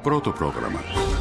Πρώτο πρόγραμμα.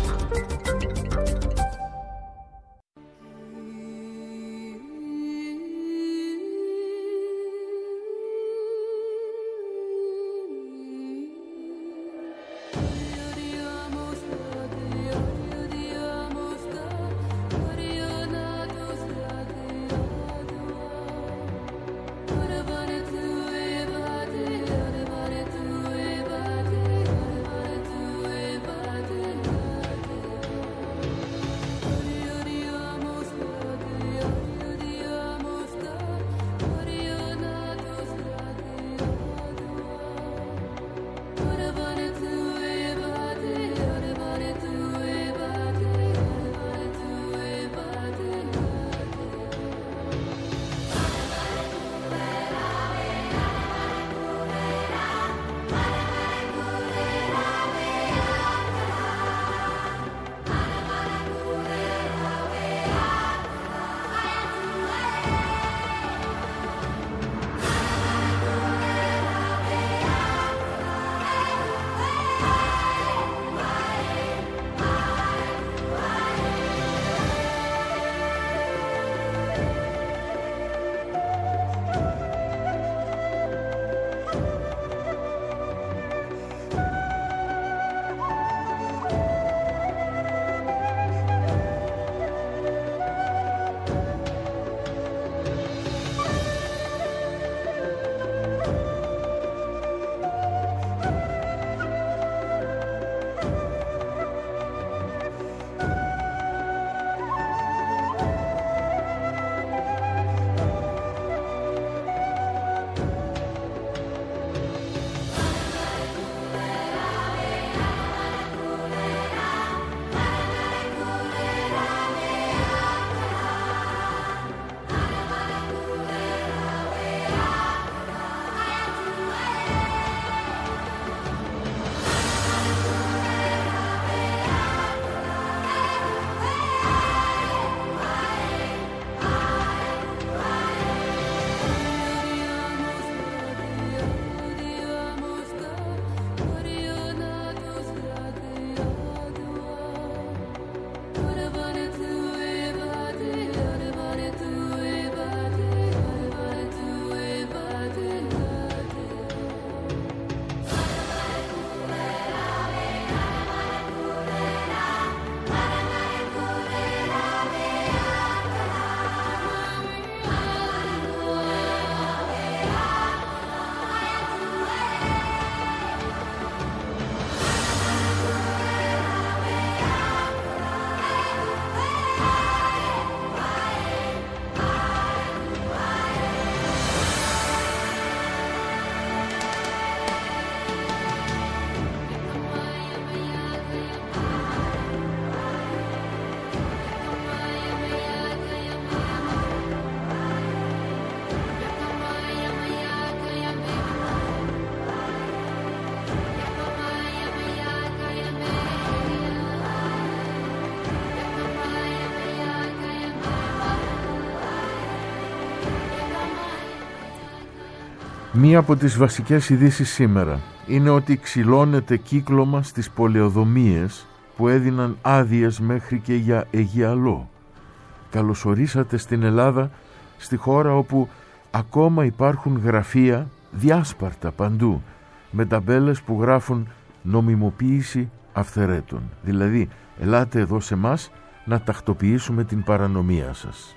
Μία από τις βασικές ειδήσεις σήμερα είναι ότι ξυλώνεται κύκλωμα στις πολεοδομίες που έδιναν άδειες μέχρι και για αιγιαλό. Καλωσορίσατε στην Ελλάδα, στη χώρα όπου ακόμα υπάρχουν γραφεία διάσπαρτα παντού, με ταμπέλες που γράφουν νομιμοποίηση αυθαιρέτων. Δηλαδή, ελάτε εδώ σε μας να τακτοποιήσουμε την παρανομία σας.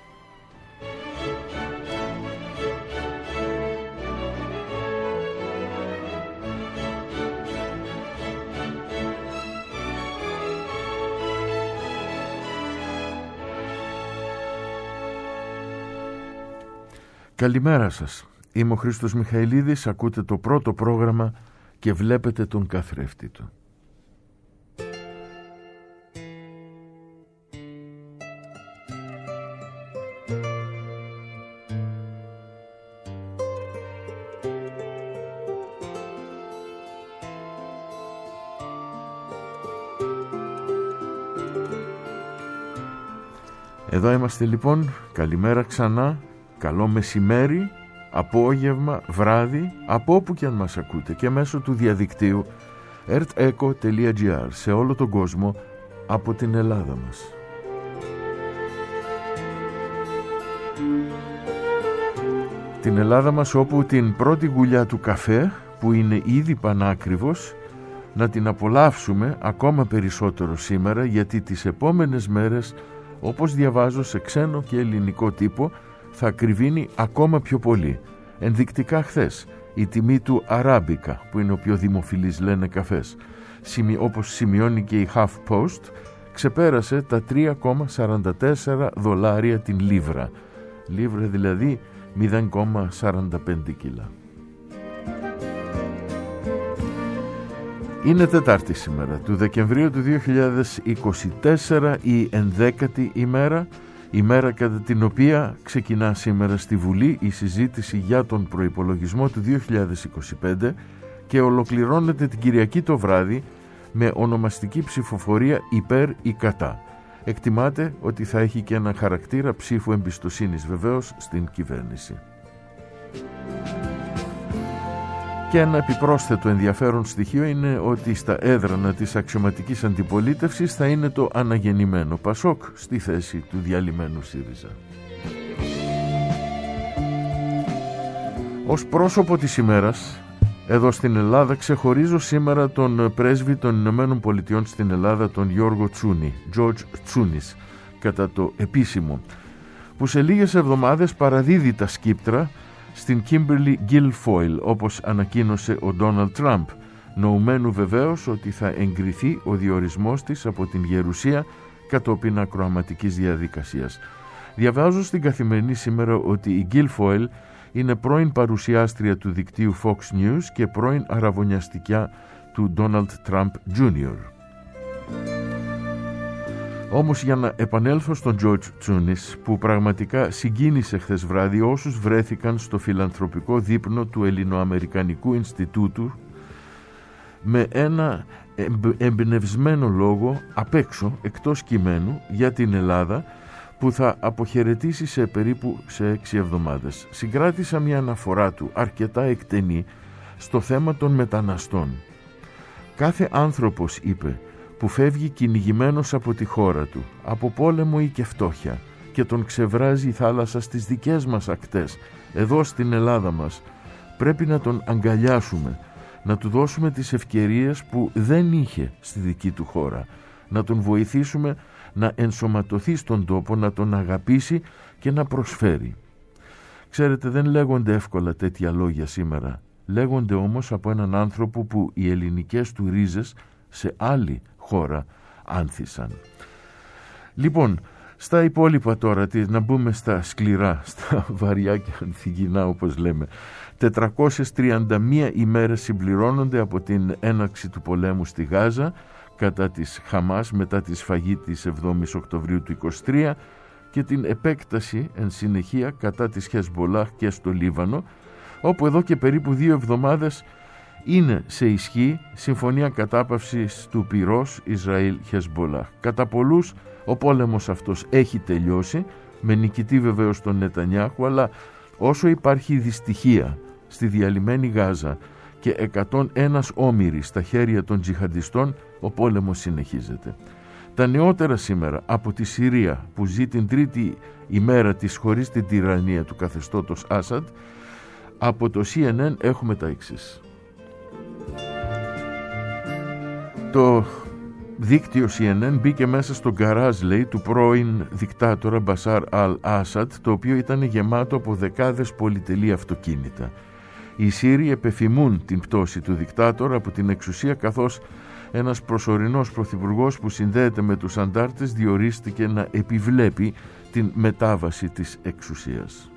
Καλημέρα σας. Είμαι ο Χρήστος Μιχαηλίδης, ακούτε το πρώτο πρόγραμμα και βλέπετε τον καθρέφτη του. Εδώ είμαστε λοιπόν, καλημέρα ξανά, καλό μεσημέρι, απόγευμα, βράδυ, από όπου και αν μας ακούτε και μέσω του διαδικτύου erteco.gr, σε όλο τον κόσμο από την Ελλάδα μας. Την Ελλάδα μας, όπου την πρώτη γουλιά του καφέ, που είναι ήδη πανάκριβος, να την απολαύσουμε ακόμα περισσότερο σήμερα, γιατί τις επόμενες μέρες, όπως διαβάζω σε ξένο και ελληνικό τύπο, θα ακριβίνει ακόμα πιο πολύ. Ενδεικτικά χθες η τιμή του Αράμπικα, που είναι ο πιο δημοφιλής λένε καφές, όπως σημειώνει και η HuffPost, ξεπέρασε τα $3,44 την λίβρα. Λίβρα δηλαδή 0,45 κιλά. Είναι Τετάρτη σήμερα, του Δεκεμβρίου του 2024, η 11η ημέρα, ημέρα κατά την οποία ξεκινά σήμερα στη Βουλή η συζήτηση για τον προϋπολογισμό του 2025 και ολοκληρώνεται την Κυριακή το βράδυ με ονομαστική ψηφοφορία υπέρ ή κατά. Εκτιμάται ότι θα έχει και ένα χαρακτήρα ψήφου εμπιστοσύνης βεβαίως στην κυβέρνηση. Και ένα επιπρόσθετο ενδιαφέρον στοιχείο είναι ότι στα έδρανα της αξιωματικής αντιπολίτευσης θα είναι το αναγεννημένο Πασόκ στη θέση του διαλυμένου ΣΥΡΙΖΑ. Ως πρόσωπο της ημέρας, εδώ στην Ελλάδα, ξεχωρίζω σήμερα τον πρέσβη των Ηνωμένων Πολιτειών στην Ελλάδα, τον Γιώργο Τσούνη, George Τσούνης, κατά το επίσημο, που σε λίγες εβδομάδες παραδίδει τα σκύπτρα στην Kimberly Guilfoyle, όπως ανακοίνωσε ο Ντόναλντ Τραμπ, νοουμένου βεβαίως ότι θα εγκριθεί ο διορισμός της από την Γερουσία κατόπιν ακροαματικής διαδικασίας. Διαβάζω στην Καθημερινή σήμερα ότι η Guilfoyle είναι πρώην παρουσιάστρια του δικτύου Fox News και πρώην αραβωνιαστικιά του Donald Trump Jr. Όμως, για να επανέλθω στον George Τσούνης, που πραγματικά συγκίνησε χθες βράδυ όσους βρέθηκαν στο φιλανθρωπικό δείπνο του Ελληνοαμερικανικού Ινστιτούτου με ένα εμπνευσμένο λόγο απ' έξω, εκτός κειμένου, για την Ελλάδα, που θα αποχαιρετήσει σε περίπου 6 εβδομάδες. Συγκράτησα μια αναφορά του αρκετά εκτενή στο θέμα των μεταναστών. Κάθε άνθρωπος, είπε, που φεύγει κυνηγημένος από τη χώρα του, από πόλεμο ή και φτώχεια, και τον ξεβράζει η θάλασσα στις δικές μας ακτές, εδώ στην Ελλάδα μας, πρέπει να τον αγκαλιάσουμε, να του δώσουμε τις ευκαιρίες που δεν είχε στη δική του χώρα, να τον βοηθήσουμε να ενσωματωθεί στον τόπο, να τον αγαπήσει και να προσφέρει. Ξέρετε, δεν λέγονται εύκολα τέτοια λόγια σήμερα. Λέγονται όμως από έναν άνθρωπο που οι ελληνικές του ρίζες σε άλλη χώρα άνθησαν. Λοιπόν, στα υπόλοιπα τώρα, να μπούμε στα σκληρά, στα βαριά και ανθυγινά όπως λέμε. 431 ημέρες συμπληρώνονται από την έναρξη του πολέμου στη Γάζα κατά της Χαμάς μετά τη σφαγή της 7ης Οκτωβρίου του 23 και την επέκταση εν συνεχεία κατά της Χεσμπολάχ και στο Λίβανο, όπου εδώ και περίπου 2 εβδομάδες είναι σε ισχύ συμφωνία κατάπαυσης του πυρός Ισραήλ-Χεσμπολάχ. Κατά πολλούς ο πόλεμος αυτός έχει τελειώσει, με νικητή βεβαίως τον Νετανιάχου, αλλά όσο υπάρχει δυστυχία στη διαλυμένη Γάζα και 101 όμηροι στα χέρια των τζιχαντιστών, ο πόλεμος συνεχίζεται. Τα νεότερα σήμερα από τη Συρία, που ζει την τρίτη ημέρα της χωρίς την τυραννία του καθεστώτος Άσαντ, από το CNN έχουμε τα εξής. Το δίκτυο CNN μπήκε μέσα στο γκαράζ, λέει, του πρώην δικτάτορα Μπασάρ Αλ Άσαντ, το οποίο ήταν γεμάτο από δεκάδες πολυτελή αυτοκίνητα. Οι Σύριοι επεφημούν την πτώση του δικτάτορα από την εξουσία, καθώς ένας προσωρινός πρωθυπουργός που συνδέεται με τους αντάρτες διορίστηκε να επιβλέπει την μετάβαση της εξουσίας.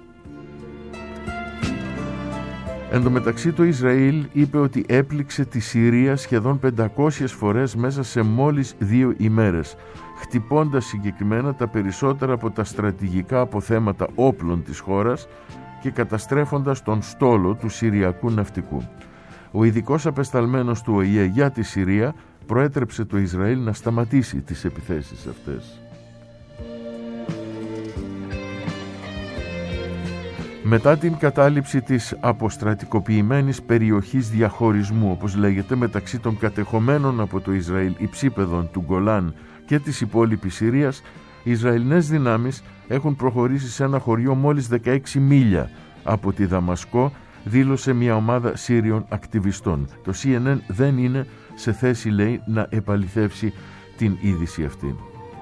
Εν τω μεταξύ, το Ισραήλ είπε ότι έπληξε τη Συρία σχεδόν 500 φορές μέσα σε μόλις 2 ημέρες, χτυπώντας συγκεκριμένα τα περισσότερα από τα στρατηγικά αποθέματα όπλων της χώρας και καταστρέφοντας τον στόλο του Συριακού ναυτικού. Ο ειδικός απεσταλμένος του ΟΗΕ για τη Συρία προέτρεψε το Ισραήλ να σταματήσει τις επιθέσεις αυτές. Μετά την κατάληψη της αποστρατικοποιημένης περιοχής διαχωρισμού, όπως λέγεται, μεταξύ των κατεχομένων από το Ισραήλ υψίπεδων του Γκολάν και της υπόλοιπης Συρίας, οι Ισραηλινές δυνάμεις έχουν προχωρήσει σε ένα χωριό μόλις 16 μίλια από τη Δαμασκό, δήλωσε μια ομάδα Σύριων ακτιβιστών. Το CNN δεν είναι σε θέση, λέει, να επαληθεύσει την είδηση αυτή.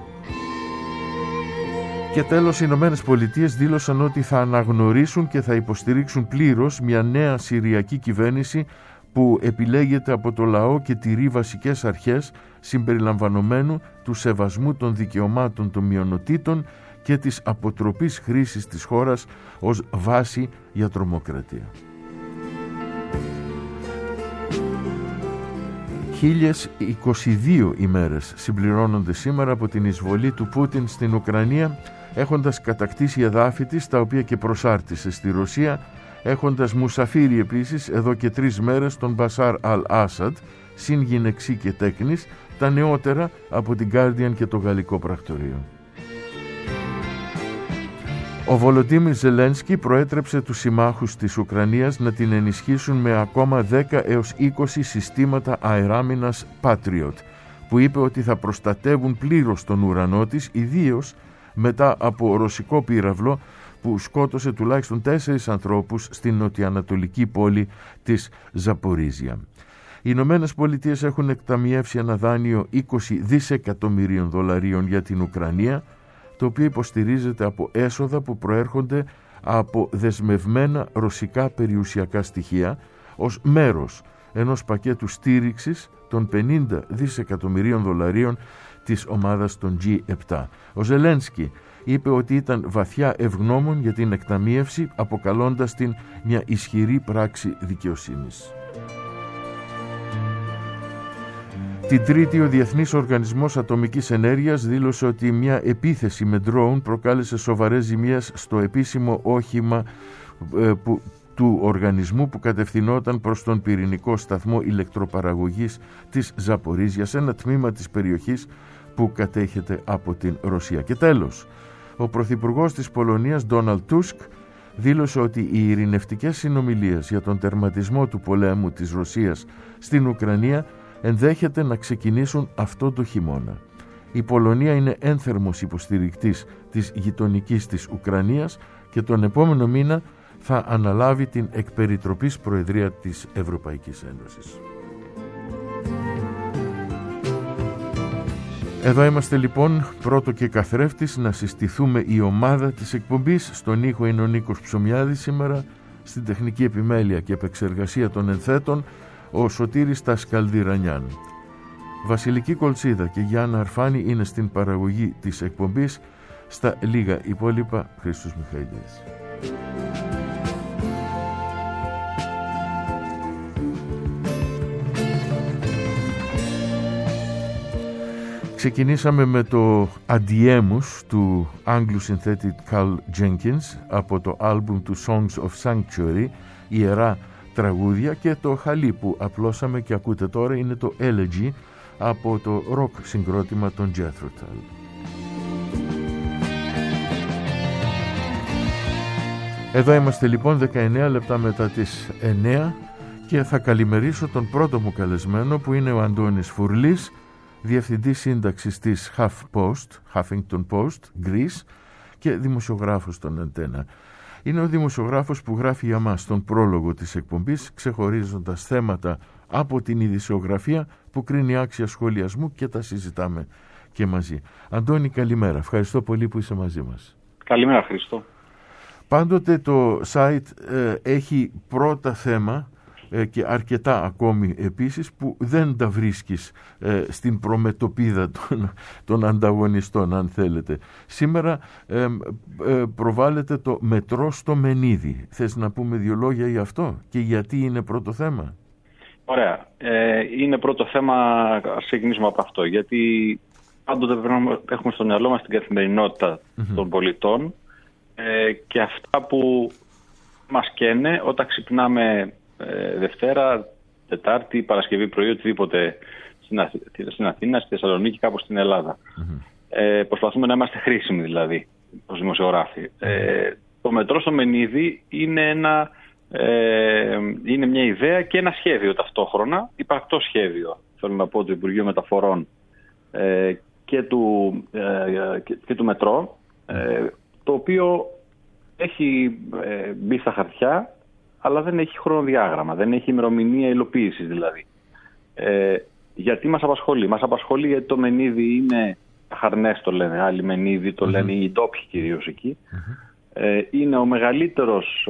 Και τέλος, οι Ηνωμένες Πολιτείες δήλωσαν ότι θα αναγνωρίσουν και θα υποστηρίξουν πλήρως μια νέα Συριακή κυβέρνηση που επιλέγεται από το λαό και τηρεί βασικές αρχές συμπεριλαμβανομένου του σεβασμού των δικαιωμάτων των μειονοτήτων και της αποτροπής χρήσης της χώρας ως βάση για τρομοκρατία. 1022 ημέρες συμπληρώνονται σήμερα από την εισβολή του Πούτιν στην Ουκρανία, έχοντας κατακτήσει εδάφη της, τα οποία και προσάρτησε στη Ρωσία, έχοντας μουσαφίρει επίσης εδώ και 3 μέρες τον Μπασάρ Αλ-Άσαντ, συν γυναιξή και τέκνης, τα νεότερα από την Guardian και το γαλλικό πρακτορείο. Ο Βολοντίμιρ Ζελένσκι προέτρεψε τους συμμάχους της Ουκρανίας να την ενισχύσουν με ακόμα 10 έως 20 συστήματα αεράμινας Patriot, που είπε ότι θα προστατεύουν πλήρως τον ουρανό της, ιδίως μετά από ρωσικό πύραυλο που σκότωσε τουλάχιστον 4 ανθρώπους στην νοτιοανατολική πόλη της Ζαπορίζια. Οι Ηνωμένες Πολιτείες έχουν εκταμιεύσει ένα δάνειο 20 δισεκατομμυρίων δολαρίων για την Ουκρανία, το οποίο υποστηρίζεται από έσοδα που προέρχονται από δεσμευμένα ρωσικά περιουσιακά στοιχεία ως μέρος ενός πακέτου στήριξης των 50 δισεκατομμυρίων δολαρίων της ομάδας των G7. Ο Ζελένσκι είπε ότι ήταν βαθιά ευγνώμων για την εκταμίευση, αποκαλώντας την μια ισχυρή πράξη δικαιοσύνης. Την Τρίτη, ο Διεθνής Οργανισμός Ατομικής Ενέργειας δήλωσε ότι μια επίθεση με ντρόουν προκάλεσε σοβαρές ζημίες στο επίσημο όχημα του οργανισμού που κατευθυνόταν προς τον πυρηνικό σταθμό ηλεκτροπαραγωγής της Ζαπορίζιας, ένα τμήμα της περιοχής που κατέχεται από την Ρωσία. Και τέλος, ο Πρωθυπουργός της Πολωνίας, Ντόναλντ Τούσκ, δήλωσε ότι οι ειρηνευτικές συνομιλίες για τον τερματισμό του πολέμου της Ρωσίας στην Ουκρανία ενδέχεται να ξεκινήσουν αυτό το χειμώνα. Η Πολωνία είναι ένθερμος υποστηρικτής της γειτονικής της Ουκρανίας και τον επόμενο μήνα θα αναλάβει την εκπεριτροπής προεδρία της Ευρωπαϊκής Ένωσης. Εδώ είμαστε λοιπόν, πρώτο και καθρέφτης, να συστηθούμε η ομάδα της εκπομπής. Στον ήχο είναι ο Νίκος Ψωμιάδης σήμερα, στην τεχνική επιμέλεια και επεξεργασία των ενθέτων ο Σωτήρης Τασκαλδιρανιάν. Βασιλική Κολτσίδα και Γιάννα Αρφάνη είναι στην παραγωγή της εκπομπής. Στα λίγα υπόλοιπα, Χρήστος Μιχαηλίδης. Ξεκινήσαμε με το Αντιέμους του Άγγλου συνθέτη Carl Jenkins από το άλμπουμ του Songs of Sanctuary, Ιερά Τραγούδια, και το χαλί που απλώσαμε και ακούτε τώρα είναι το Elegy από το rock συγκρότημα των Jethro Tull. Εδώ είμαστε λοιπόν 19 λεπτά μετά τις 9 και θα καλημερίσω τον πρώτο μου καλεσμένο, που είναι ο Αντώνης Φουρλής, διευθυντής σύνταξης της Huffington Post, Greece, και δημοσιογράφος των Αντένα. Είναι ο δημοσιογράφος που γράφει για μας τον πρόλογο της εκπομπής, ξεχωρίζοντας θέματα από την ειδησιογραφία που κρίνει άξια σχολιασμού, και τα συζητάμε και μαζί. Αντώνη, καλημέρα. Ευχαριστώ πολύ που είσαι μαζί μας. Καλημέρα, Χριστό. Πάντοτε το site έχει πρώτα θέμα και αρκετά ακόμη επίσης που δεν τα βρίσκεις στην προμετωπίδα των ανταγωνιστών, αν θέλετε. Σήμερα προβάλλεται το μετρό στο Μενίδη. Θες να πούμε 2 λόγια για αυτό και γιατί είναι πρώτο θέμα? Ωραία. Είναι πρώτο θέμα, ας ξεκινήσουμε από αυτό. Γιατί πάντοτε έχουμε στο μυαλό μας την καθημερινότητα των πολιτών και αυτά που μας καίνε όταν ξυπνάμε Δευτέρα, Τετάρτη, Παρασκευή πρωί, οτιδήποτε στην Αθήνα, στη Θεσσαλονίκη, κάπου στην Ελλάδα. Προσπαθούμε να είμαστε χρήσιμοι δηλαδή ως δημοσιογράφοι. Το μετρό στο Μενίδη είναι είναι μια ιδέα και ένα σχέδιο ταυτόχρονα, υπαρκτό σχέδιο, θέλω να πω, του Υπουργείου Μεταφορών και του μετρό, το οποίο έχει μπει στα χαρτιά, αλλά δεν έχει χρονοδιάγραμμα, δεν έχει ημερομηνία υλοποίησης δηλαδή. Γιατί μας απασχολεί? Μας απασχολεί γιατί το Μενίδη είναι Χαρνές, το λένε, άλλοι Μενίδη το λένε, οι ντόπιοι κυρίως εκεί. Είναι ο μεγαλύτερος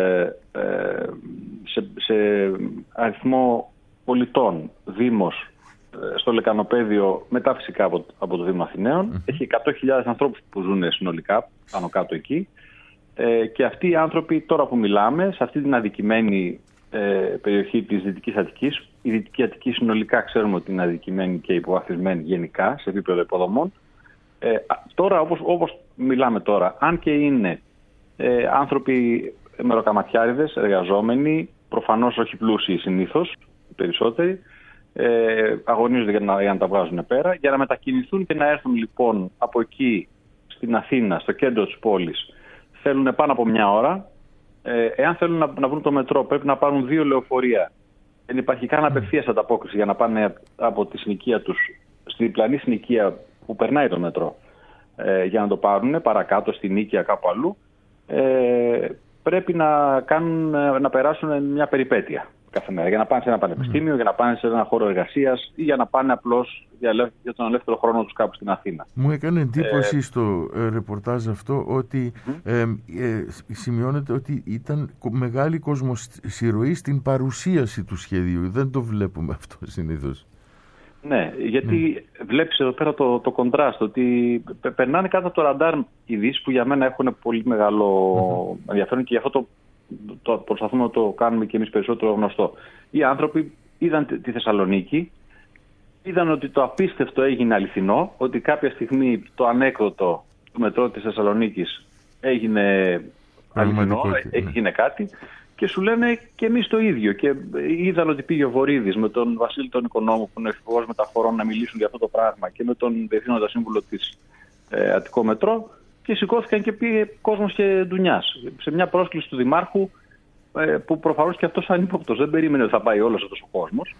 σε αριθμό πολιτών δήμος στο Λεκανοπαίδιο, μετά φυσικά από το Δήμο Αθηναίων. Έχει 100.000 ανθρώπους που ζουν συνολικά πάνω κάτω εκεί, και αυτοί οι άνθρωποι τώρα που μιλάμε, σε αυτή την αδικημένη περιοχή της Δυτικής Αττικής, η Δυτική Αττική συνολικά ξέρουμε ότι είναι αδικημένη και υποβαθμισμένη γενικά σε επίπεδο υποδομών. Τώρα όπως μιλάμε τώρα, αν και είναι άνθρωποι μεροκαματιάριδες, εργαζόμενοι, προφανώς όχι πλούσιοι συνήθως, οι περισσότεροι, αγωνίζονται για να τα βγάζουν πέρα, για να μετακινηθούν και να έρθουν λοιπόν από εκεί στην Αθήνα, στο κέντρο της πόλης, θέλουν πάνω από μια ώρα. Εάν θέλουν να βρουν το μετρό, πρέπει να πάρουν 2 λεωφορεία. Δεν υπάρχει καν απευθείας ανταπόκριση για να πάνε από τη συνοικία τους στη διπλανή συνοικία που περνάει το μετρό, για να το πάρουν παρακάτω στη Νίκαια κάπου αλλού. Πρέπει να περάσουν μια περιπέτεια κάθε μέρα για να πάνε σε ένα πανεπιστήμιο, για να πάνε σε ένα χώρο εργασίας ή για να πάνε απλώς για τον ελεύθερο χρόνο τους κάπου στην Αθήνα. Μου έκανε εντύπωση στο ρεπορτάζ αυτό ότι σημειώνεται ότι ήταν μεγάλη κοσμοσυρωή στην παρουσίαση του σχεδίου. Δεν το βλέπουμε αυτό συνήθως. Ναι, γιατί βλέπεις εδώ πέρα το κοντράστ, ότι περνάνε κάτω από το ραντάρ ειδήσεις που για μένα έχουν πολύ μεγάλο ενδιαφέρον, και γι' αυτό το προσπαθούμε να το κάνουμε και εμείς περισσότερο γνωστό. Οι άνθρωποι είδαν τη Θεσσαλονίκη, είδαν ότι το απίστευτο έγινε αληθινό, ότι κάποια στιγμή το ανέκδοτο του μετρό της Θεσσαλονίκης έγινε αληθινό, έγινε κάτι. Και σου λένε και εμείς το ίδιο. Και είδαν ότι πήγε ο Βορίδης με τον Βασίλη τον Οικονόμου, που είναι υφυπουργός μεταφορών, να μιλήσουν για αυτό το πράγμα, και με τον διευθύνοντα σύμβουλο της Αττικό Μετρό, και σηκώθηκαν και πήγε κόσμος και ντουνιάς. Σε μια πρόσκληση του Δημάρχου, που προφανώς και αυτός ανύποπτος δεν περίμενε ότι θα πάει όλος αυτός ο κόσμος.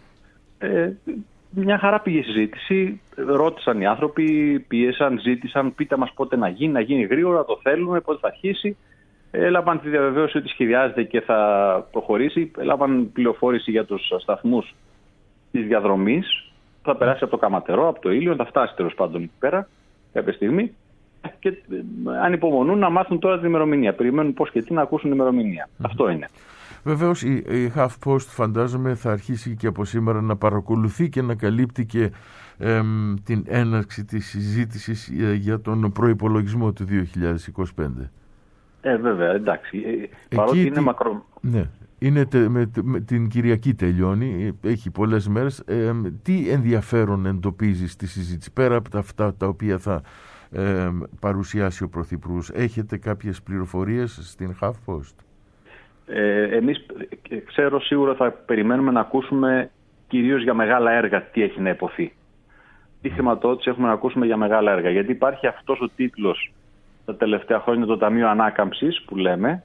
Μια χαρά πήγε η συζήτηση, ρώτησαν οι άνθρωποι, πίεσαν, ζήτησαν, πείτε μας πότε να γίνει γρήγορα, το θέλουμε, πότε θα αρχίσει. Έλαβαν τη διαβεβαίωση ότι σχεδιάζεται και θα προχωρήσει. Έλαβαν πληροφόρηση για τους σταθμούς της διαδρομής. Θα περάσει από το Καματερό, από το Ήλιο, θα φτάσει τέλος πάντων εκεί πέρα κάποια στιγμή. Και ανυπομονούν να μάθουν τώρα την ημερομηνία. Περιμένουν πώς και τι να ακούσουν την ημερομηνία. Αυτό είναι. Βεβαίως η HuffPost, φαντάζομαι, θα αρχίσει και από σήμερα να παρακολουθεί και να καλύπτει και την έναρξη της συζήτησης για τον προϋπολογισμό του 2025. Βέβαια, εντάξει. Παρότι είναι μακρό. Ναι. Με την Κυριακή τελειώνει, έχει πολλές μέρες. Τι ενδιαφέρον εντοπίζει στη συζήτηση, πέρα από αυτά τα οποία θα παρουσιάσει ο Πρωθυπουργός? Έχετε κάποιες πληροφορίες στην HuffPost? Εμείς ξέρω σίγουρα θα περιμένουμε να ακούσουμε κυρίως για μεγάλα έργα τι έχει να υποθεί. Τι χρηματοδότηση έχουμε να ακούσουμε για μεγάλα έργα. Γιατί υπάρχει αυτός ο τίτλος τα τελευταία χρόνια, το Ταμείο Ανάκαμψης που λέμε,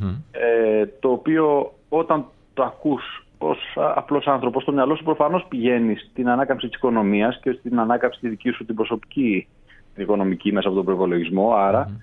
το οποίο όταν το ακούς ως απλός άνθρωπος, στο μυαλό σου προφανώς πηγαίνει στην ανάκαμψη της οικονομίας και στην ανάκαμψη τη δική σου την προσωπική οικονομική μέσα από τον προϋπολογισμό. Άρα,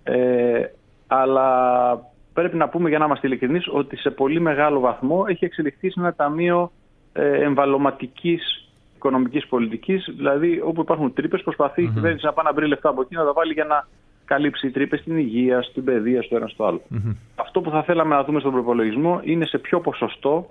αλλά πρέπει να πούμε, για να είμαστε ειλικρινείς, ότι σε πολύ μεγάλο βαθμό έχει εξελιχθεί σε ένα ταμείο εμβαλωματικής οικονομικής πολιτικής, δηλαδή όπου υπάρχουν τρύπες προσπαθεί η κυβέρνηση να πάει να βρει λεφτά από εκεί, να τα βάλει για να καλύψει τρύπες στην υγεία, στην παιδεία, στο ένα στο άλλο. Αυτό που θα θέλαμε να δούμε στον προϋπολογισμό είναι σε ποιο ποσοστό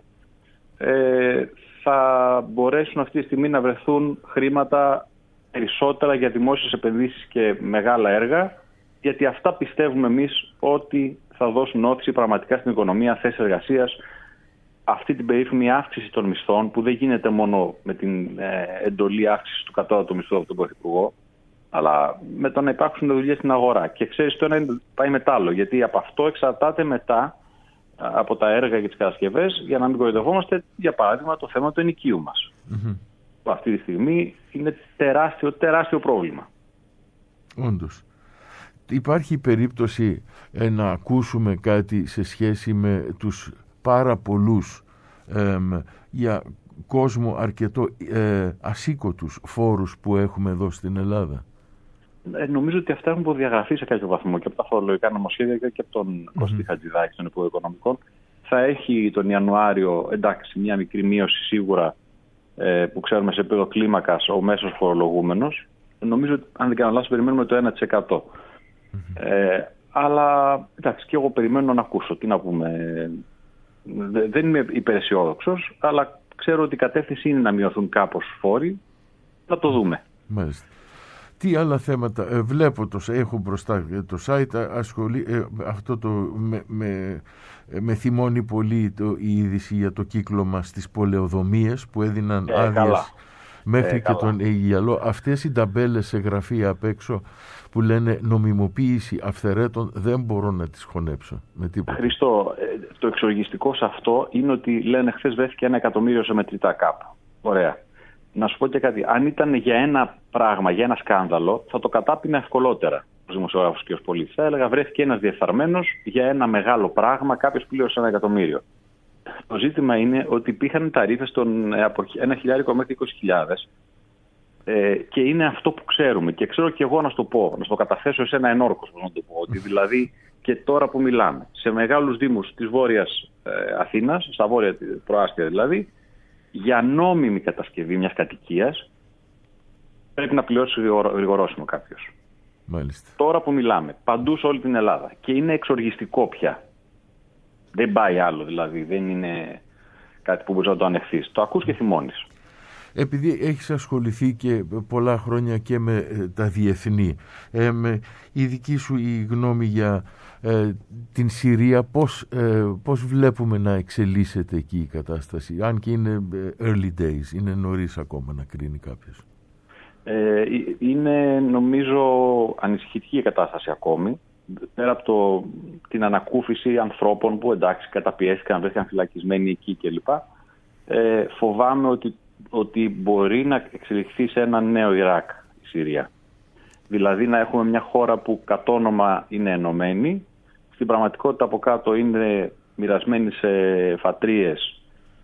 θα μπορέσουν αυτή τη στιγμή να βρεθούν χρήματα περισσότερα για δημόσιες επενδύσεις και μεγάλα έργα, γιατί αυτά πιστεύουμε εμείς ότι θα δώσουν όθηση πραγματικά στην οικονομία, θέσεις εργασίας, αυτή την περίφημη αύξηση των μισθών, που δεν γίνεται μόνο με την εντολή αύξηση του κατώτατου μισθού από τον Πρωθυπουργό, αλλά με το να υπάρξουν δουλειές στην αγορά. Και ξέρεις, το ένα πάει με το άλλο, γιατί από αυτό εξαρτάται μετά από τα έργα και τις κατασκευές, για να μην κοροϊδευόμαστε, για παράδειγμα, το θέμα του ενοικίου μας. Που αυτή τη στιγμή είναι τεράστιο πρόβλημα. Όντως. υπάρχει περίπτωση να ακούσουμε κάτι σε σχέση με τους πάρα πολλούς για κόσμο αρκετό ασήκωτους φόρους που έχουμε εδώ στην Ελλάδα? Νομίζω ότι αυτά έχουν προδιαγραφεί σε κάποιο βαθμό και από τα φορολογικά νομοσχέδια και από τον Κωστή Χατζηδάκη, τον Υπουργό Οικονομικών. Θα έχει τον Ιανουάριο, εντάξει, μια μικρή μείωση σίγουρα που ξέρουμε σε επίπεδο κλίμακας ο μέσος φορολογούμενος. Νομίζω ότι, αν δεν κάνω λάθος, περιμένουμε το 1%. Αλλά εντάξει, και εγώ περιμένω να ακούσω. Τι να πούμε. Δεν είμαι υπεραισιόδοξος, αλλά ξέρω ότι η κατεύθυνση είναι να μειωθούν κάπως φόροι. Θα το δούμε. Μάλιστα. Τι άλλα θέματα? Βλέπω, έχω μπροστά το site, αυτό με θυμώνει πολύ η είδηση για το κύκλωμα στις πολεοδομίες που έδιναν άδειες μέχρι και τον Αιγιαλό. Αυτές οι ταμπέλες σε γραφεία απ' έξω που λένε νομιμοποίηση αυθαιρέτων, δεν μπορώ να τις χωνέψω με τίποτα. Χριστό, το εξοργιστικό σε αυτό είναι ότι λένε χθες βρέθηκε 1 εκατομμύριο σε μετρητά κάπου. Ωραία. Να σου πω και κάτι. Αν ήταν για ένα πράγμα, για ένα σκάνδαλο, θα το κατάπινα ευκολότερα ως δημοσιογράφος και ως πολίτης. Θα έλεγα βρέθηκε ένας διεφθαρμένος για ένα μεγάλο πράγμα, κάποιος πλήρωσε 1 εκατομμύριο. Το ζήτημα είναι ότι υπήρχαν ταρίφες από 1.000 μέχρι 20.000 και είναι αυτό που ξέρουμε. Και ξέρω και εγώ να σου το πω, να στο καταθέσω σε ένα ενόρκος, να το πω. Ότι δηλαδή και τώρα που μιλάμε, σε μεγάλους δήμους της Βόρειας Αθήνας, στα βόρεια προάστια δηλαδή, για νόμιμη κατασκευή μιας κατοικίας πρέπει να πληρώσει γρηγορόσημο κάποιος. Μάλιστα. Τώρα που μιλάμε, παντού σε όλη την Ελλάδα. Και είναι εξοργιστικό πια. Δεν πάει άλλο δηλαδή. Δεν είναι κάτι που μπορείς να το ανεχθείς. Το ακούς και θυμώνεις. Επειδή έχεις ασχοληθεί και πολλά χρόνια και με τα διεθνή, η δική σου η γνώμη για την Συρία, πώς βλέπουμε να εξελίσσεται εκεί η κατάσταση? Αν και είναι early days, είναι νωρίς ακόμα να κρίνει κάποιος. Είναι νομίζω ανησυχητική η κατάσταση ακόμη. Πέρα από την ανακούφιση ανθρώπων που εντάξει καταπιέστηκαν, βρέθηκαν φυλακισμένοι εκεί κλπ. Φοβάμαι ότι μπορεί να εξελιχθεί σε ένα νέο Ιράκ η Συρία. Δηλαδή να έχουμε μια χώρα που κατ' όνομα είναι ενωμένη, στην πραγματικότητα από κάτω είναι μοιρασμένη σε φατρίες,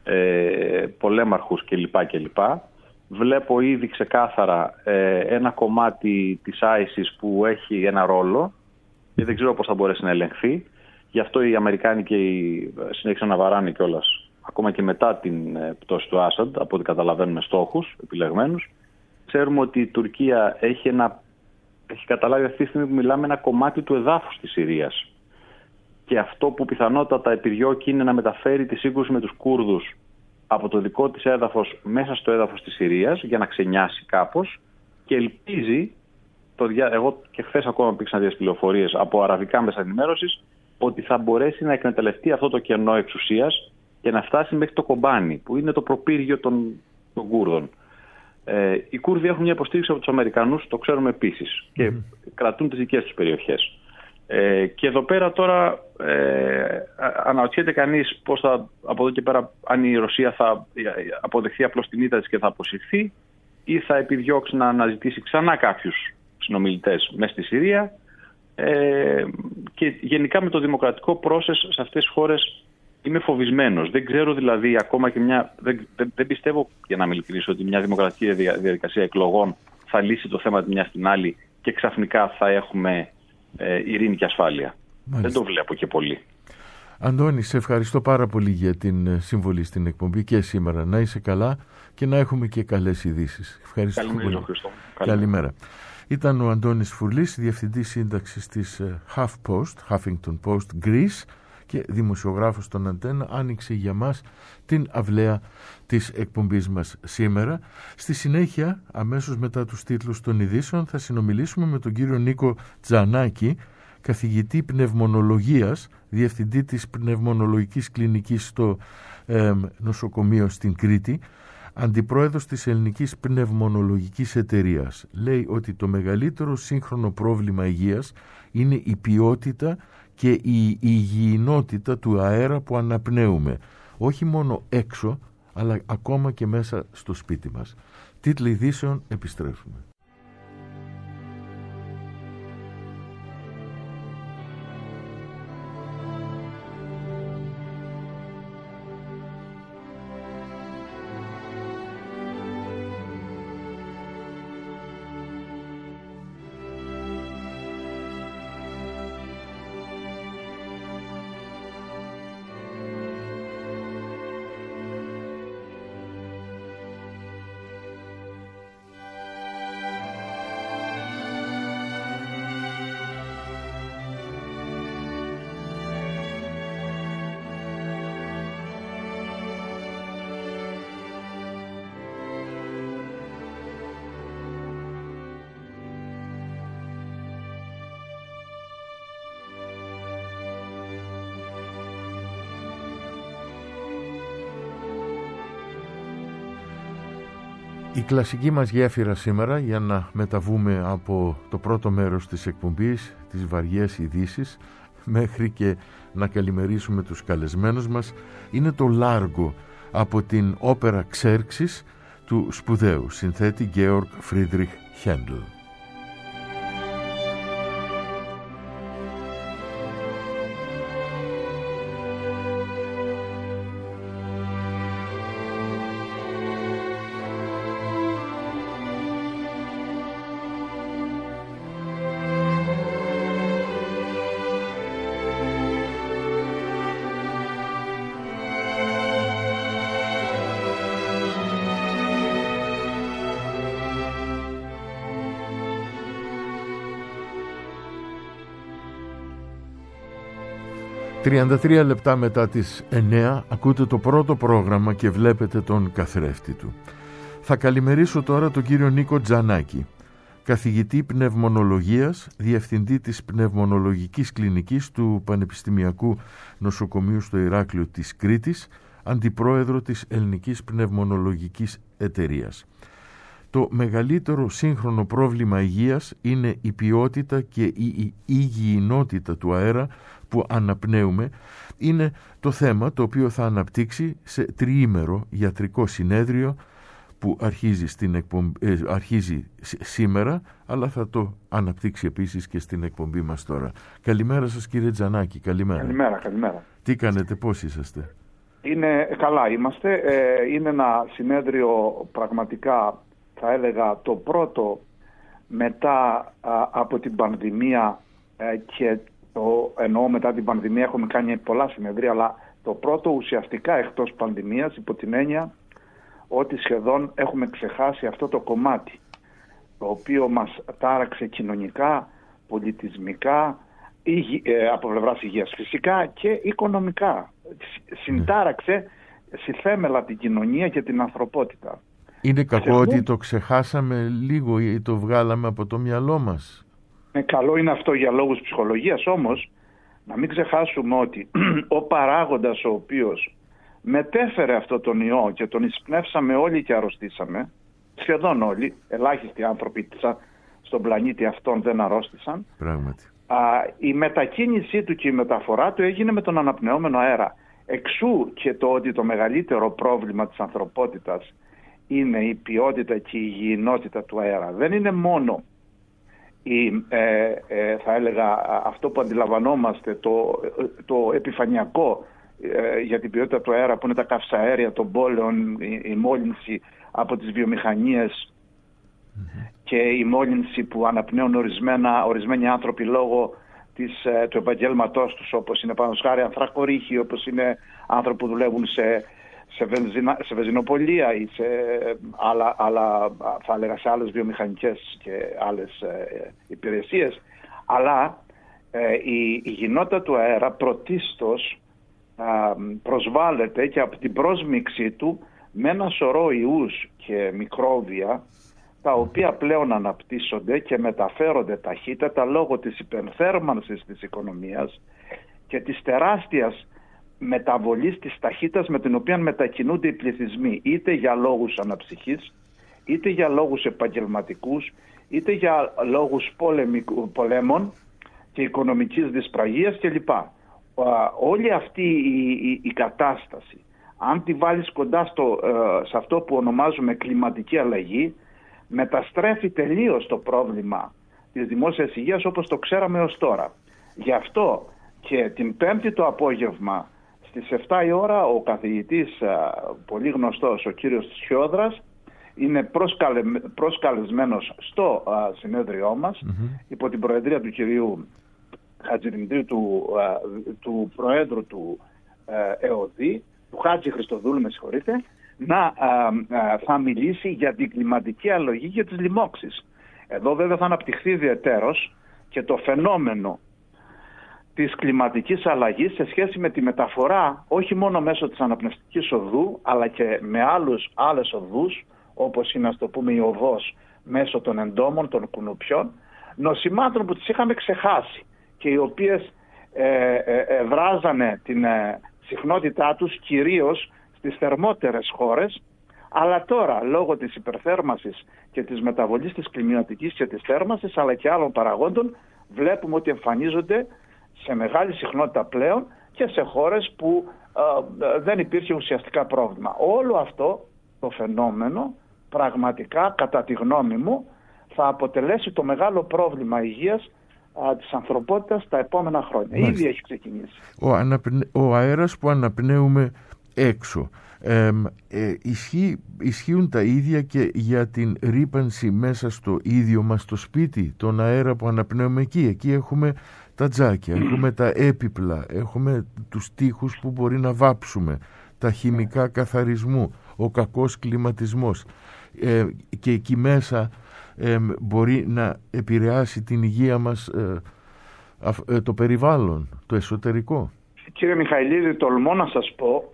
πολέμαρχους κλπ. Βλέπω ήδη ξεκάθαρα ένα κομμάτι της ISIS που έχει ένα ρόλο και δεν ξέρω πώς θα μπορέσει να ελεγχθεί. Γι' αυτό οι Αμερικάνοι συνέχισαν να βαράνε κιόλας, ακόμα και μετά την πτώση του Άσαντ, από ό,τι καταλαβαίνουμε στόχους επιλεγμένους. Ξέρουμε ότι η Τουρκία έχει καταλάβει αυτή τη στιγμή που μιλάμε ένα κομμάτι του εδάφους της Συρίας. Και αυτό που πιθανότατα επιδιώκει είναι να μεταφέρει τη σύγκρουση με τους Κούρδους από το δικό της έδαφος μέσα στο έδαφος της Συρίας για να ξενιάσει κάπως και ελπίζει, εγώ και χθες ακόμα υπήρξαν δύο πληροφορίες από αραβικά μέσα ενημέρωσης, ότι θα μπορέσει να εκμεταλλευτεί αυτό το κενό εξουσίας και να φτάσει μέχρι το Κομπάνι, που είναι το προπύργιο των Κούρδων. Οι Κούρδοι έχουν μια υποστήριξη από τους Αμερικανούς, το ξέρουμε επίσης, και κρατούν τις δικές τους περιοχές. Και εδώ πέρα τώρα αναρωτιέται κανείς πώς θα, από εδώ και πέρα, αν η Ρωσία θα αποδεχθεί απλώς την ήττα της και θα αποσυρθεί ή θα επιδιώξει να αναζητήσει ξανά κάποιους συνομιλητές μέσα στη Συρία. Και γενικά με το δημοκρατικό process σε αυτές τις χώρες είμαι φοβισμένος. Δεν ξέρω δηλαδή ακόμα και δεν πιστεύω, για να είμαι ειλικρινής, ότι μια δημοκρατική διαδικασία εκλογών θα λύσει το θέμα τη μια στην άλλη και ξαφνικά θα έχουμε ειρήνη και ασφάλεια. Μάλιστα. Δεν το βλέπω και πολύ. Αντώνη, σε ευχαριστώ πάρα πολύ για την συμβολή στην εκπομπή και σήμερα. Να είσαι καλά και να έχουμε και καλές ειδήσεις. Ευχαριστώ πολύ. Καλημέρα. Ήταν ο Αντώνης Φουρλής, διευθυντής σύνταξης της Huffington Post Greece και δημοσιογράφος των Αντένα. Άνοιξε για μας την αυλαία της εκπομπής μας σήμερα. Στη συνέχεια, αμέσως μετά τους τίτλους των ειδήσεων, θα συνομιλήσουμε με τον κύριο Νίκο Τζανάκη, καθηγητή πνευμονολογίας, διευθυντή της πνευμονολογικής κλινικής στο νοσοκομείο στην Κρήτη, αντιπρόεδρος της Ελληνικής Πνευμονολογικής Εταιρείας. Λέει ότι το μεγαλύτερο σύγχρονο πρόβλημα υγείας είναι η ποιότητα και η υγιεινότητα του αέρα που αναπνέουμε, όχι μόνο έξω, αλλά ακόμα και μέσα στο σπίτι μας. Τίτλοι ειδήσεων, επιστρέφουμε. Η κλασική μας γέφυρα σήμερα, για να μεταβούμε από το πρώτο μέρος της εκπομπής, τις βαριές ειδήσεις, μέχρι και να καλημερίσουμε τους καλεσμένους μας, είναι το Λάργο από την όπερα Ξέρξης του σπουδαίου συνθέτη Georg Friedrich Händel. «33 λεπτά μετά τις 9 ακούτε το πρώτο πρόγραμμα και βλέπετε τον καθρέφτη του. Θα καλημερίσω τώρα τον κύριο Νίκο Τζανάκη, καθηγητή πνευμονολογίας, διευθυντή της πνευμονολογικής κλινικής του Πανεπιστημιακού Νοσοκομείου στο Ηράκλειο της Κρήτης, αντιπρόεδρο της Ελληνικής Πνευμονολογικής Εταιρείας. Το μεγαλύτερο σύγχρονο πρόβλημα υγείας είναι η ποιότητα και η υγιεινότητα του αέρα που αναπνέουμε. Είναι το θέμα το οποίο θα αναπτύξει σε τριήμερο ιατρικό συνέδριο που αρχίζει σήμερα, αλλά θα το αναπτύξει επίσης και στην εκπομπή μας τώρα. Καλημέρα σας κύριε Τζανάκη. Καλημέρα. Καλημέρα. Τι κάνετε, πώς είσαστε? Καλά είμαστε. Είναι ένα συνέδριο πραγματικά, θα έλεγα, το πρώτο μετά από την πανδημία, και εννοώ μετά την πανδημία έχουμε κάνει πολλά συνεδρία, αλλά το πρώτο ουσιαστικά εκτός πανδημίας, υπό την έννοια ότι σχεδόν έχουμε ξεχάσει αυτό το κομμάτι το οποίο μας τάραξε κοινωνικά, πολιτισμικά, από πλευράς υγείας φυσικά και οικονομικά. Συντάραξε στη θέμελα την κοινωνία και την ανθρωπότητα. Είναι κακό ότι το ξεχάσαμε λίγο ή το βγάλαμε από το μυαλό μας? Καλό είναι αυτό για λόγους ψυχολογίας, όμως να μην ξεχάσουμε ότι ο παράγοντας ο οποίος μετέφερε αυτό τον ιό και τον εισπνεύσαμε όλοι και αρρωστήσαμε, σχεδόν όλοι, ελάχιστοι άνθρωποι στον πλανήτη αυτόν δεν αρρώστησαν. Πράγματι. Η μετακίνησή του και η μεταφορά του έγινε με τον αναπνεόμενο αέρα. Εξού και το ότι το μεγαλύτερο πρόβλημα της ανθρωπότητας είναι η ποιότητα και η υγιεινότητα του αέρα. Δεν είναι μόνο θα έλεγα αυτό που αντιλαμβανόμαστε, το επιφανειακό για την ποιότητα του αέρα, που είναι τα καυσαέρια των πόλεων, η μόλυνση από τις βιομηχανίες και η μόλυνση που αναπνέουν ορισμένοι άνθρωποι λόγω του επαγγέλματός τους, όπως είναι πάνω σχάρι ανθρακορίχοι, όπως είναι άνθρωποι που δουλεύουν σε βενζινοπωλεία ή σε θα έλεγα σε άλλες βιομηχανικές και άλλες υπηρεσίες. Αλλά η υγιεινότητα του αέρα πρωτίστως προσβάλλεται και από την πρόσμιξή του με ένα σωρό ιούς και μικρόβια, τα οποία πλέον αναπτύσσονται και μεταφέρονται ταχύτατα λόγω της υπερθέρμανσης της οικονομίας και της τεράστιας μεταβολής της ταχύτητας με την οποία μετακινούνται οι πληθυσμοί, είτε για λόγους αναψυχής, είτε για λόγους επαγγελματικούς, είτε για λόγους πολέμων και οικονομικής δυσπραγίας κλπ. Όλη αυτή η κατάσταση, αν τη βάλεις κοντά σε αυτό που ονομάζουμε κλιματική αλλαγή, μεταστρέφει τελείως το πρόβλημα της δημόσιας υγείας όπως το ξέραμε ως τώρα. Γι' αυτό και την Πέμπτη το απόγευμα στις 7 η ώρα ο καθηγητής πολύ γνωστός, ο κύριος Σιόδρας, είναι προσκαλεσμένος στο συνέδριό μας, υπό την προεδρία του κυρίου Χατζηδημητρίου, του Προέδρου του ΕΟΔΗ, του Χάτζη Χριστοδούλου, με συγχωρείτε, θα μιλήσει για την κλιματική αλλαγή και τις λοιμώξεις. Εδώ βέβαια θα αναπτυχθεί ιδιαιτέρως και το φαινόμενο της κλιματικής αλλαγής σε σχέση με τη μεταφορά όχι μόνο μέσω της αναπνευστικής οδού, αλλά και με άλλες οδούς, όπως είναι, ας το πούμε, η οδός μέσω των εντόμων, των κουνουπιών, νοσημάτων που τις είχαμε ξεχάσει και οι οποίες βράζανε την συχνότητά τους κυρίως στις θερμότερες χώρες, Αλλά τώρα, λόγω της υπερθέρμανσης και της μεταβολής της κλιμματικής και της θέρμανσης, αλλά και άλλων παραγόντων, βλέπουμε ότι εμφανίζονται σε μεγάλη συχνότητα πλέον και σε χώρες που δεν υπήρχε ουσιαστικά πρόβλημα. Όλο αυτό το φαινόμενο πραγματικά, κατά τη γνώμη μου, θα αποτελέσει το μεγάλο πρόβλημα υγείας της ανθρωπότητας τα επόμενα χρόνια. Ήδη έχει ξεκινήσει. Ο αέρας που αναπνέουμε έξω, ισχύουν τα ίδια και για την ρύπανση μέσα στο ίδιο μας το σπίτι, τον αέρα που αναπνέουμε εκεί? Εκεί έχουμε τα τζάκια, έχουμε τα έπιπλα, έχουμε τους τοίχους που μπορεί να βάψουμε, τα χημικά καθαρισμού, ο κακός κλιματισμός, και εκεί μέσα μπορεί να επηρεάσει την υγεία μας το περιβάλλον, το εσωτερικό. Κύριε Μιχαηλίδη, τολμώ να σας πω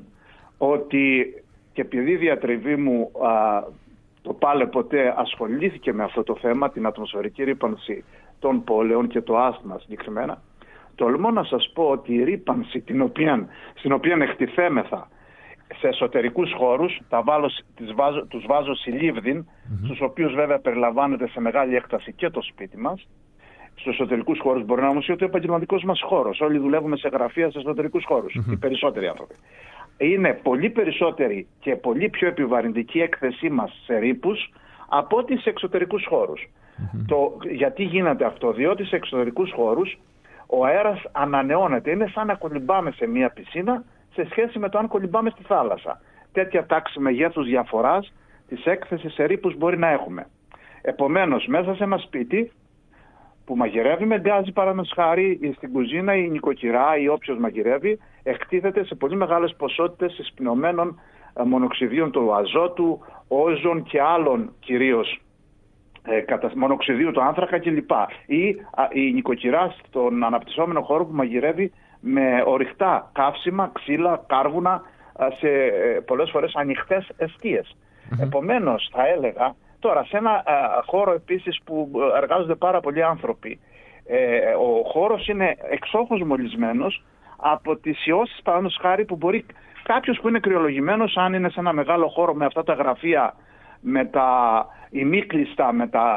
ότι, και επειδή η διατριβή μου το πάλε ποτέ ασχολήθηκε με αυτό το θέμα, την ατμοσφαιρική ρύπανση των πόλεων και το άσθμα συγκεκριμένα, τολμώ να σας πω ότι η ρύπανση στην οποία εκτιθέμεθα σε εσωτερικούς χώρους, τους βάζω συλλήβδιν, στους οποίους βέβαια περιλαμβάνεται σε μεγάλη έκταση και το σπίτι μας. Στους εσωτερικούς χώρους μπορεί να όμως είναι ο επαγγελματικός μας χώρος. Όλοι δουλεύουμε σε γραφεία σε εσωτερικούς χώρους, οι περισσότεροι άνθρωποι. Είναι πολύ περισσότερη και πολύ πιο επιβαρυντική έκθεσή μας σε ρήπους από ό,τι σε εξωτερικούς χώρους. Γιατί γίνεται αυτό? Διότι σε εξωτερικούς χώρους ο αέρας ανανεώνεται. Είναι σαν να κολυμπάμε σε μια πισίνα σε σχέση με το αν κολυμπάμε στη θάλασσα. Τέτοια τάξη μεγέθους διαφοράς της έκθεσης σε ρήπους μπορεί να έχουμε. Επομένως, μέσα σε ένα σπίτι που μαγειρεύει με γκάζι, παραδείγματος χάρη, στην κουζίνα η νοικοκυρά ή όποιος μαγειρεύει, εκτίθεται σε πολύ μεγάλες ποσότητες εισπηνωμένων μονοξιδίων του αζότου, όζων και άλλων κυρίως μονοξιδίου του άνθρακα κλπ. Ή η νοικοκυρά στον αναπτυσσόμενο χώρο που μαγειρεύει με ορυκτά καύσιμα, ξύλα, κάρβουνα, σε πολλές φορές ανοιχτές εστίες. Επομένως, θα έλεγα, τώρα σε ένα χώρο επίσης που εργάζονται πάρα πολλοί άνθρωποι, ο χώρος είναι εξόχως μολυσμένος από τις ιώσεις, παραδείγματος χάρη, που μπορεί κάποιος που είναι κρυολογημένος, αν είναι σε ένα μεγάλο χώρο με αυτά τα γραφεία, με τα ημίκλειστα,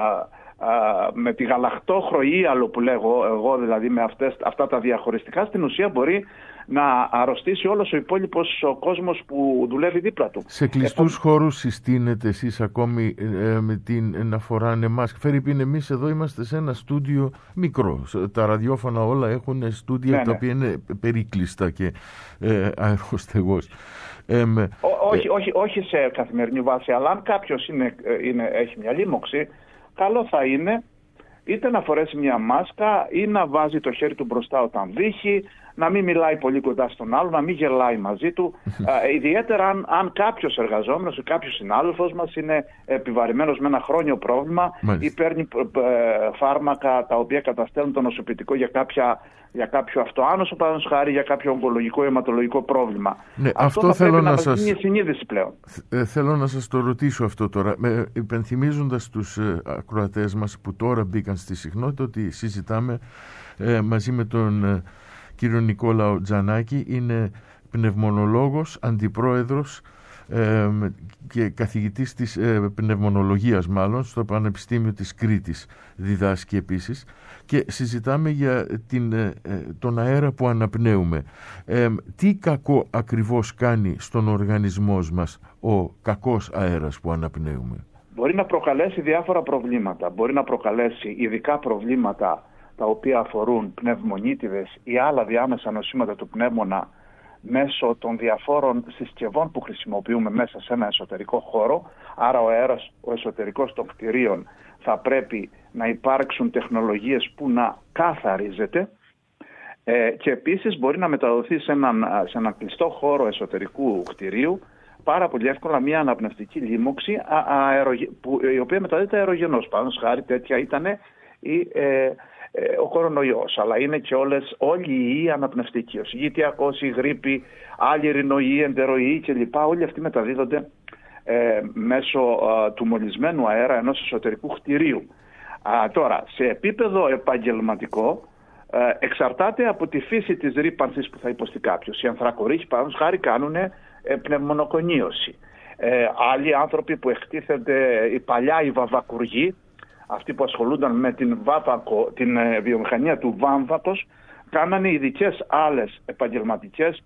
με τη γαλακτόχρο ίαλο που λέγω εγώ, δηλαδή με αυτά τα διαχωριστικά, στην ουσία μπορεί να αρρωστήσει όλος ο υπόλοιπος ο κόσμος που δουλεύει δίπλα του. Σε κλειστούς χώρους συστήνετε εσείς ακόμη με την να φοράνε μάσκα? Φερρυπίν, εμείς εδώ είμαστε σε ένα στούντιο μικρό. Τα ραδιόφωνα όλα έχουν στούντια τα οποία είναι περίκλειστα και αεροστεγός. Όχι σε καθημερινή βάση, αλλά αν κάποιος έχει μια λίμωξη, καλό θα είναι είτε να φορέσει μια μάσκα ή να βάζει το χέρι του μπροστά όταν βύχει, να μην μιλάει πολύ κοντά στον άλλο, να μην γελάει μαζί του. Ιδιαίτερα αν κάποιος εργαζόμενος ή κάποιος συνάδελφος μας είναι επιβαρημένος με ένα χρόνιο πρόβλημα ή παίρνει φάρμακα τα οποία καταστέλνουν το νοσοποιητικό για κάποιο αυτοάνωσο, παραδείγματος χάρη, για κάποιο ογκολογικό ή αιματολογικό πρόβλημα. Ναι, αυτό θέλω να σας... είναι συνείδηση πλέον. Θέλω να σας το ρωτήσω αυτό τώρα, υπενθυμίζοντας τους ακροατές μας που τώρα μπήκαν στη συχνότητα, ότι συζητάμε μαζί με τον κύριο Νικόλαο Τζανάκη. Είναι πνευμονολόγος, αντιπρόεδρος και καθηγητής της πνευμονολογίας μάλλον στο Πανεπιστήμιο της Κρήτης, διδάσκει επίσης, και συζητάμε για τον αέρα που αναπνέουμε. Τι κακό ακριβώς κάνει στον οργανισμό μας ο κακός αέρας που αναπνέουμε? Μπορεί να προκαλέσει διάφορα προβλήματα. Μπορεί να προκαλέσει ειδικά προβλήματα τα οποία αφορούν πνευμονίτιδες ή άλλα διάμεσα νοσήματα του πνεύμονα μέσω των διαφόρων συσκευών που χρησιμοποιούμε μέσα σε ένα εσωτερικό χώρο. Άρα ο αέρας, ο εσωτερικός των κτηρίων, θα πρέπει να υπάρξουν τεχνολογίες που να καθαρίζεται, και επίσης μπορεί να μεταδοθεί σε έναν κλειστό χώρο εσωτερικού κτηρίου πάρα πολύ εύκολα μια αναπνευστική λίμωξη η οποία μεταδίδεται αερογενώς. Παραδείγματος χάρη, τέτοια ήταν ο κορονοϊός, αλλά είναι και όλοι οι ιοί αναπνευστικοί, ο συγγητιακός, η γρίπη, άλλη ρινοιοί, εντεροϊοί κλπ. Όλοι αυτοί μεταδίδονται μέσω του μολυσμένου αέρα ενός εσωτερικού κτηρίου. Τώρα, σε επίπεδο επαγγελματικό, εξαρτάται από τη φύση της ρύπανσης που θα υποστεί κάποιος. Οι ανθρακορίχοι, παραδείγματος χάρη, κάνουν πνευμονοκονίωση. Άλλοι άνθρωποι που εκτίθενται, οι βαβακουργοί, αυτοί που ασχολούνταν με την βιομηχανία του βάμβακος, κάνανε ειδικές άλλες επαγγελματικές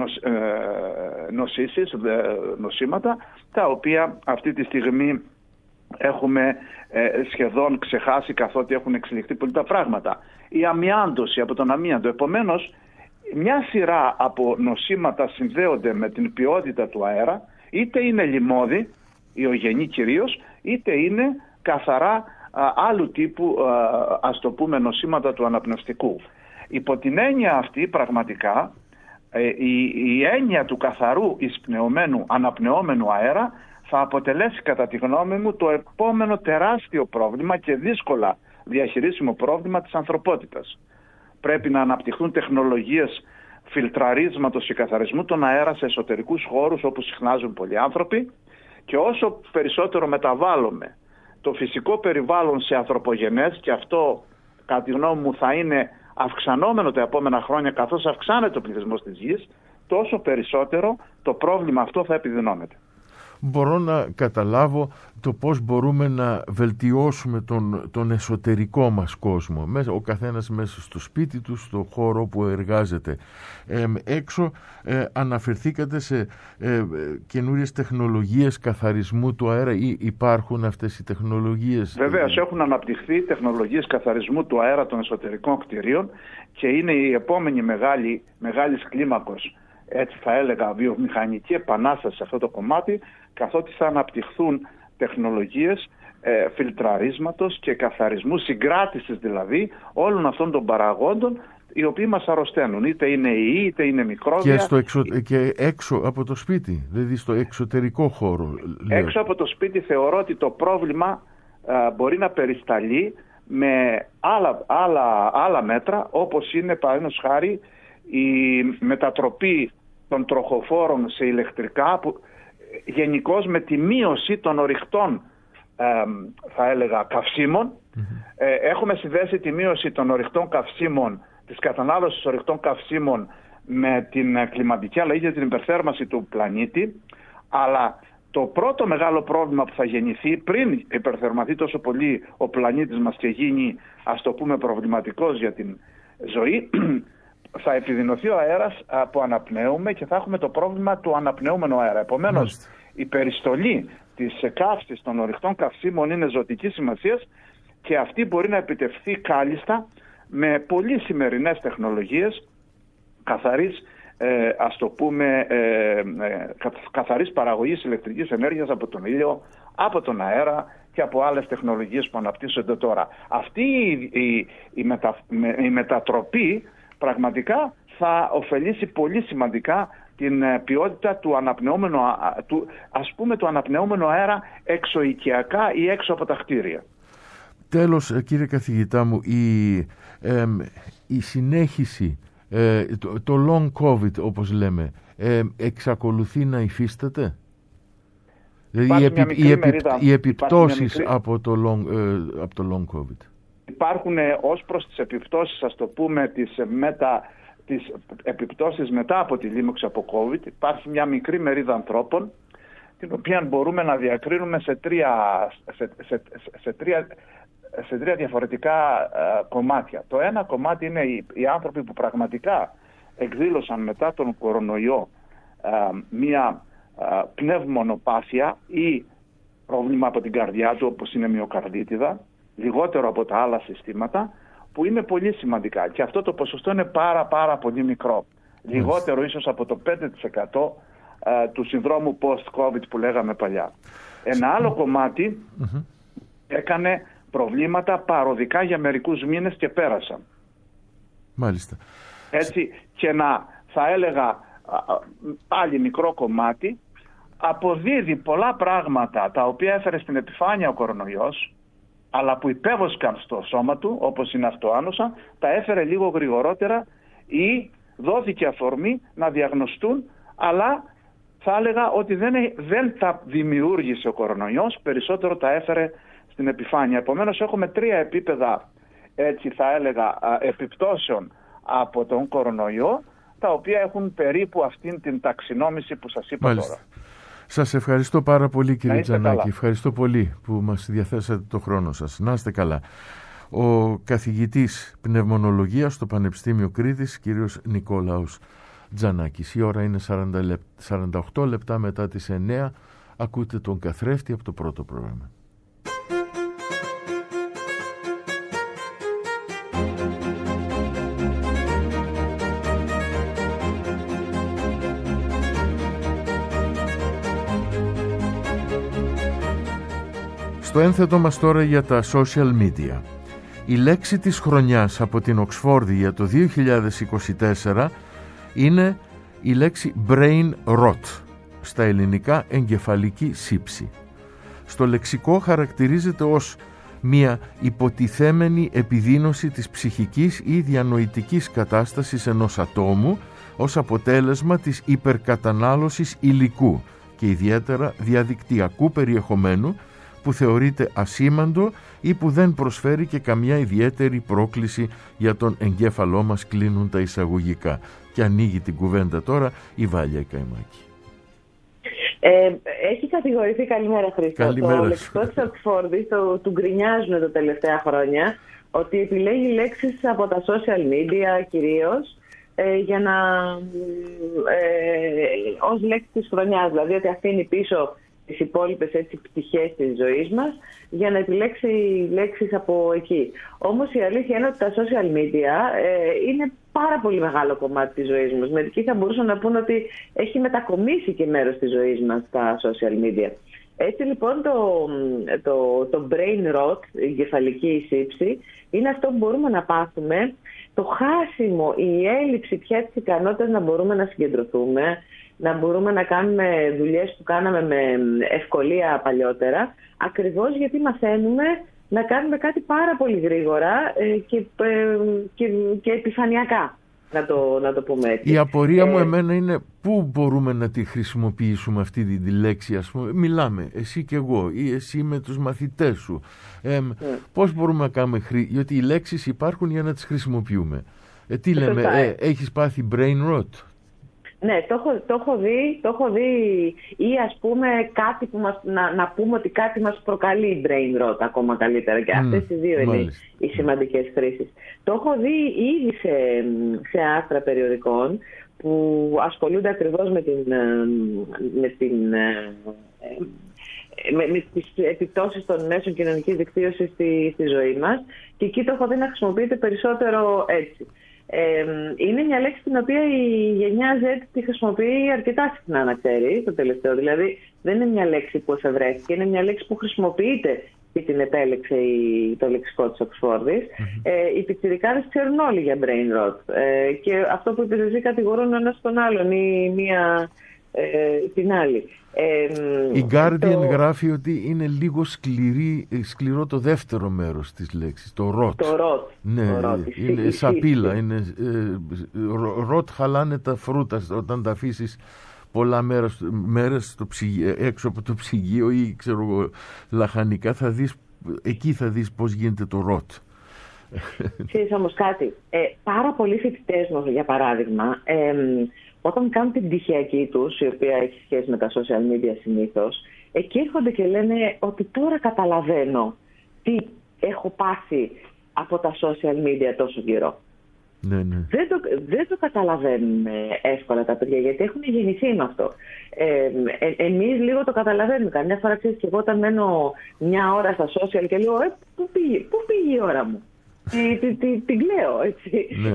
νοσήματα, τα οποία αυτή τη στιγμή έχουμε σχεδόν ξεχάσει, καθότι έχουν εξελιχθεί πολύ τα πράγματα. Η αμιάντωση από τον αμίαντο. Επομένως, μια σειρά από νοσήματα συνδέονται με την ποιότητα του αέρα, είτε είναι λιμώδη, ιογενή κυρίως, είτε είναι καθαρά άλλου τύπου, ας το πούμε, νοσήματα του αναπνευστικού. Υπό την έννοια αυτή, πραγματικά, η έννοια του καθαρού εισπνεωμένου αναπνεώμενου αέρα θα αποτελέσει, κατά τη γνώμη μου, το επόμενο τεράστιο πρόβλημα και δύσκολα διαχειρίσιμο πρόβλημα της ανθρωπότητας. Πρέπει να αναπτυχθούν τεχνολογίες φιλτραρίσματος και καθαρισμού των αέρα σε εσωτερικούς χώρους όπου συχνάζουν πολλοί άνθρωποι, και όσο περισσότερο μεταβάλλουμε το φυσικό περιβάλλον σε ανθρωπογενές, και αυτό κατά τη γνώμη μου θα είναι αυξανόμενο τα επόμενα χρόνια καθώς αυξάνεται ο πληθυσμός της γης, τόσο περισσότερο το πρόβλημα αυτό θα επιδεινώνεται. Μπορώ να καταλάβω το πώς μπορούμε να βελτιώσουμε τον εσωτερικό μας κόσμο, ο καθένας μέσα στο σπίτι του, στο χώρο που εργάζεται. Έξω αναφερθήκατε σε καινούριες τεχνολογίες καθαρισμού του αέρα, ή υπάρχουν αυτές οι τεχνολογίες? Βεβαίως έχουν αναπτυχθεί τεχνολογίες καθαρισμού του αέρα των εσωτερικών κτηρίων και είναι η επόμενη μεγάλης κλίμακος, έτσι θα έλεγα, βιομηχανική επανάσταση σε αυτό το κομμάτι, καθότι θα αναπτυχθούν τεχνολογίες φιλτραρίσματος και καθαρισμού, συγκράτησης δηλαδή όλων αυτών των παραγόντων οι οποίοι μας αρρωσταίνουν, είτε είναι ιοί είτε είναι μικρόβια. Και έξω από το σπίτι, δηλαδή στο εξωτερικό χώρο. Έξω από το σπίτι θεωρώ ότι το πρόβλημα μπορεί να περισταλεί με άλλα μέτρα, όπως είναι παραδείγματος χάρη η μετατροπή των τροχοφόρων σε ηλεκτρικά, που γενικώς με τη μείωση των ορυκτών θα έλεγα καυσίμων. Έχουμε συνδέσει τη μείωση των ορυκτών καυσίμων, της κατανάλωσης ορυκτών καυσίμων, με την κλιματική αλλαγή και την υπερθέρμανση του πλανήτη, αλλά το πρώτο μεγάλο πρόβλημα που θα γεννηθεί πριν υπερθερμανθεί τόσο πολύ ο πλανήτης μας και γίνει, ας το πούμε, προβληματικός για την ζωή, θα επιδεινωθεί ο αέρας που αναπνέουμε και θα έχουμε το πρόβλημα του αναπνεούμενου αέρα. Επομένως, η περιστολή της καύσης των ορυκτών καυσίμων είναι ζωτικής σημασίας, και αυτή μπορεί να επιτευχθεί κάλλιστα με πολύ σημερινές τεχνολογίες καθαρής, ας το πούμε, καθαρής παραγωγής ηλεκτρικής ενέργειας από τον ήλιο, από τον αέρα και από άλλες τεχνολογίες που αναπτύσσονται τώρα. Αυτή η μετατροπή πραγματικά θα ωφελήσει πολύ σημαντικά την ποιότητα του αναπνεόμενου, του αναπνεόμενου αέρα εξωοικιακά ή έξω από τα κτίρια. Τέλος, κύριε καθηγητά μου, η συνέχιση, το long COVID όπως λέμε, εξακολουθεί να υφίσταται? Δηλαδή οι επιπτώσεις από το long COVID. Υπάρχουν ως προς τις επιπτώσεις, ας το πούμε, τις επιπτώσεις μετά από τη λίμωξη από COVID, υπάρχει μια μικρή μερίδα ανθρώπων, την οποία μπορούμε να διακρίνουμε σε τρία διαφορετικά κομμάτια. Το ένα κομμάτι είναι οι άνθρωποι που πραγματικά εκδήλωσαν μετά τον κορονοϊό μια πνευμονοπάθεια ή πρόβλημα από την καρδιά του, όπως είναι μυοκαρδίτιδα, λιγότερο από τα άλλα συστήματα, που είναι πολύ σημαντικά. Και αυτό το ποσοστό είναι πάρα πολύ μικρό. Λιγότερο ίσως από το 5% του συνδρόμου post-COVID που λέγαμε παλιά. Ένα άλλο κομμάτι έκανε προβλήματα παροδικά για μερικούς μήνες και πέρασαν. Μάλιστα. Έτσι, και θα έλεγα πάλι μικρό κομμάτι αποδίδει πολλά πράγματα τα οποία έφερε στην επιφάνεια ο κορονοϊός, αλλά που υπέβοσκαν στο σώμα του, όπως είναι αυτοάνοσα, τα έφερε λίγο γρηγορότερα ή δόθηκε αφορμή να διαγνωστούν, αλλά θα έλεγα ότι δεν τα δημιούργησε ο κορονοϊός, περισσότερο τα έφερε στην επιφάνεια. Επομένως έχουμε τρία επίπεδα, έτσι θα έλεγα, επιπτώσεων από τον κορονοϊό, τα οποία έχουν περίπου αυτήν την ταξινόμηση που σας είπα. Μάλιστα. Σας ευχαριστώ πάρα πολύ, κύριε Τζανάκη. Καλά. Ευχαριστώ πολύ που μας διαθέσατε το χρόνο σας. Να είστε καλά. Ο καθηγητής πνευμονολογίας στο Πανεπιστήμιο Κρήτης, κύριος Νικόλαος Τζανάκης. Η ώρα είναι 48 λεπτά μετά τις 9. Ακούτε τον καθρέφτη από το πρώτο πρόγραμμα. Στο ένθετο μας τώρα για τα social media. Η λέξη της χρονιάς από την Οξφόρδη για το 2024 είναι η λέξη brain rot, στα ελληνικά εγκεφαλική σύψη. Στο λεξικό χαρακτηρίζεται ως μια υποτιθέμενη επιδείνωση της ψυχικής ή διανοητικής κατάστασης ενός ατόμου ως αποτέλεσμα της υπερκατανάλωσης υλικού και ιδιαίτερα διαδικτυακού περιεχομένου που θεωρείται ασήμαντο ή που δεν προσφέρει και καμιά ιδιαίτερη πρόκληση για τον εγκέφαλό μας, κλείνουν τα εισαγωγικά. Και ανοίγει την κουβέντα τώρα η Βάλια Καημάκη. Έχει κατηγορηθεί, καλημέρα Χρήστο, καλημέρα. Το λεξικό της Οξφόρδης του γκρινιάζουν τα τελευταία χρόνια ότι επιλέγει λέξεις από τα social media κυρίως για να ως λέξη της χρονιάς, δηλαδή ότι αφήνει πίσω τις υπόλοιπες πτυχές της ζωής μας για να επιλέξει λέξεις από εκεί. Όμως η αλήθεια είναι ότι τα social media είναι πάρα πολύ μεγάλο κομμάτι της ζωής μας. Μερικοί θα μπορούσαν να πούν ότι έχει μετακομίσει και μέρος της ζωής μας τα social media. Έτσι λοιπόν το brain rot, η εγκεφαλική σύψη, είναι αυτό που μπορούμε να πάθουμε, το χάσιμο, η έλλειψη πια της ικανότητας να μπορούμε να συγκεντρωθούμε, να μπορούμε να κάνουμε δουλειές που κάναμε με ευκολία παλιότερα, ακριβώς γιατί μαθαίνουμε να κάνουμε κάτι πάρα πολύ γρήγορα και επιφανειακά, να το πούμε έτσι. Η απορία μου εμένα είναι πού μπορούμε να τη χρησιμοποιήσουμε αυτή τη λέξη, ας πούμε. Μιλάμε εσύ και εγώ ή εσύ με τους μαθητές σου. Πώς μπορούμε να κάνουμε γιατί οι λέξεις υπάρχουν για να τις χρησιμοποιούμε. Τι λέμε, έχεις πάθει brain rot? Ναι, το έχω δει ή ας πούμε κάτι που να πούμε ότι κάτι μας προκαλεί brain rot ακόμα καλύτερα, και αυτές οι δύο είναι οι σημαντικές χρήσεις. Το έχω δει ήδη σε άρθρα περιοδικών που ασχολούνται ακριβώς με τις επιπτώσεις των μέσων κοινωνικής δικτύωσης στη ζωή μας, και εκεί το έχω δει να χρησιμοποιείται περισσότερο έτσι. Είναι μια λέξη την οποία η γενιά Z τη χρησιμοποιεί αρκετά συχνά, να ξέρει, το τελευταίο. Δηλαδή δεν είναι μια λέξη που εφευρέθηκε, είναι μια λέξη που χρησιμοποιείται και την επέλεξε το λεξικό της Οξφόρδης. Οι πιτσιρικάδες ξέρουν όλοι για brain rot και αυτό που είπες εσύ κατηγορούν ένας τον άλλον ή μία την άλλη. Η Guardian γράφει ότι είναι λίγο σκληρό το δεύτερο μέρος της λέξης, το rot. Το rot. Ναι, είναι σαπίλα. Rot χαλάνε τα φρούτα όταν τα αφήσεις πολλά μέρες έξω από το ψυγείο ή ξέρω εγώ λαχανικά, εκεί θα δεις πώς γίνεται το rot. Ξέρεις όμως κάτι, πάρα πολλοί φοιτητές μου, για παράδειγμα, όταν κάνουν την πτυχιακή τους, η οποία έχει σχέση με τα social media συνήθως, εκεί έρχονται και λένε ότι τώρα καταλαβαίνω τι έχω πάθει από τα social media τόσο καιρό. Ναι. Δεν το καταλαβαίνουν εύκολα τα παιδιά, γιατί έχουν γεννηθεί με αυτό. Εμείς λίγο το καταλαβαίνουμε. Καμιά φορά, ξέρεις, και εγώ όταν μένω μια ώρα στα social και λέω πού πήγε η ώρα μου. Την κλαίω, έτσι. Ναι.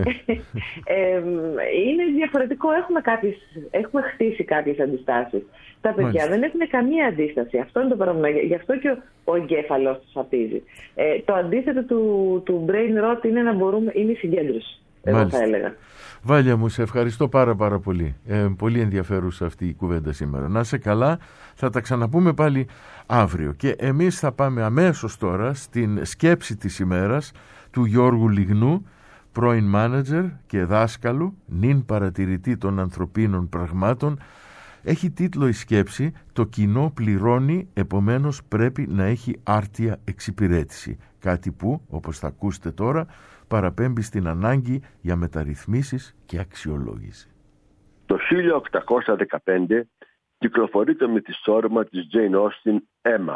Είναι διαφορετικό. Έχουμε χτίσει κάποιες αντιστάσεις. Τα παιδιά δεν έχουν καμία αντίσταση. Αυτό είναι το πρόβλημα. Γι' αυτό και ο εγκέφαλος τους απίζει. Το αντίθετο του brain rot είναι η συγκέντρωση. Εγώ θα έλεγα. Βάλια μου, σε ευχαριστώ πάρα πολύ. Πολύ ενδιαφέρουσα αυτή η κουβέντα σήμερα. Να είσαι καλά, θα τα ξαναπούμε πάλι αύριο. Και εμείς θα πάμε αμέσως τώρα στην σκέψη της ημέρας του Γιώργου Λιγνού, πρώην μάνατζερ και δάσκαλου, νυν παρατηρητή των ανθρωπίνων πραγμάτων. Έχει τίτλο η σκέψη «Το κοινό πληρώνει, επομένως πρέπει να έχει άρτια εξυπηρέτηση». Κάτι που, όπως θα ακούσετε τώρα, παραπέμπει στην ανάγκη για μεταρρυθμίσεις και αξιολόγηση. Το 1815 κυκλοφορεί το μυθιστόρημα της Jane Austen, Emma.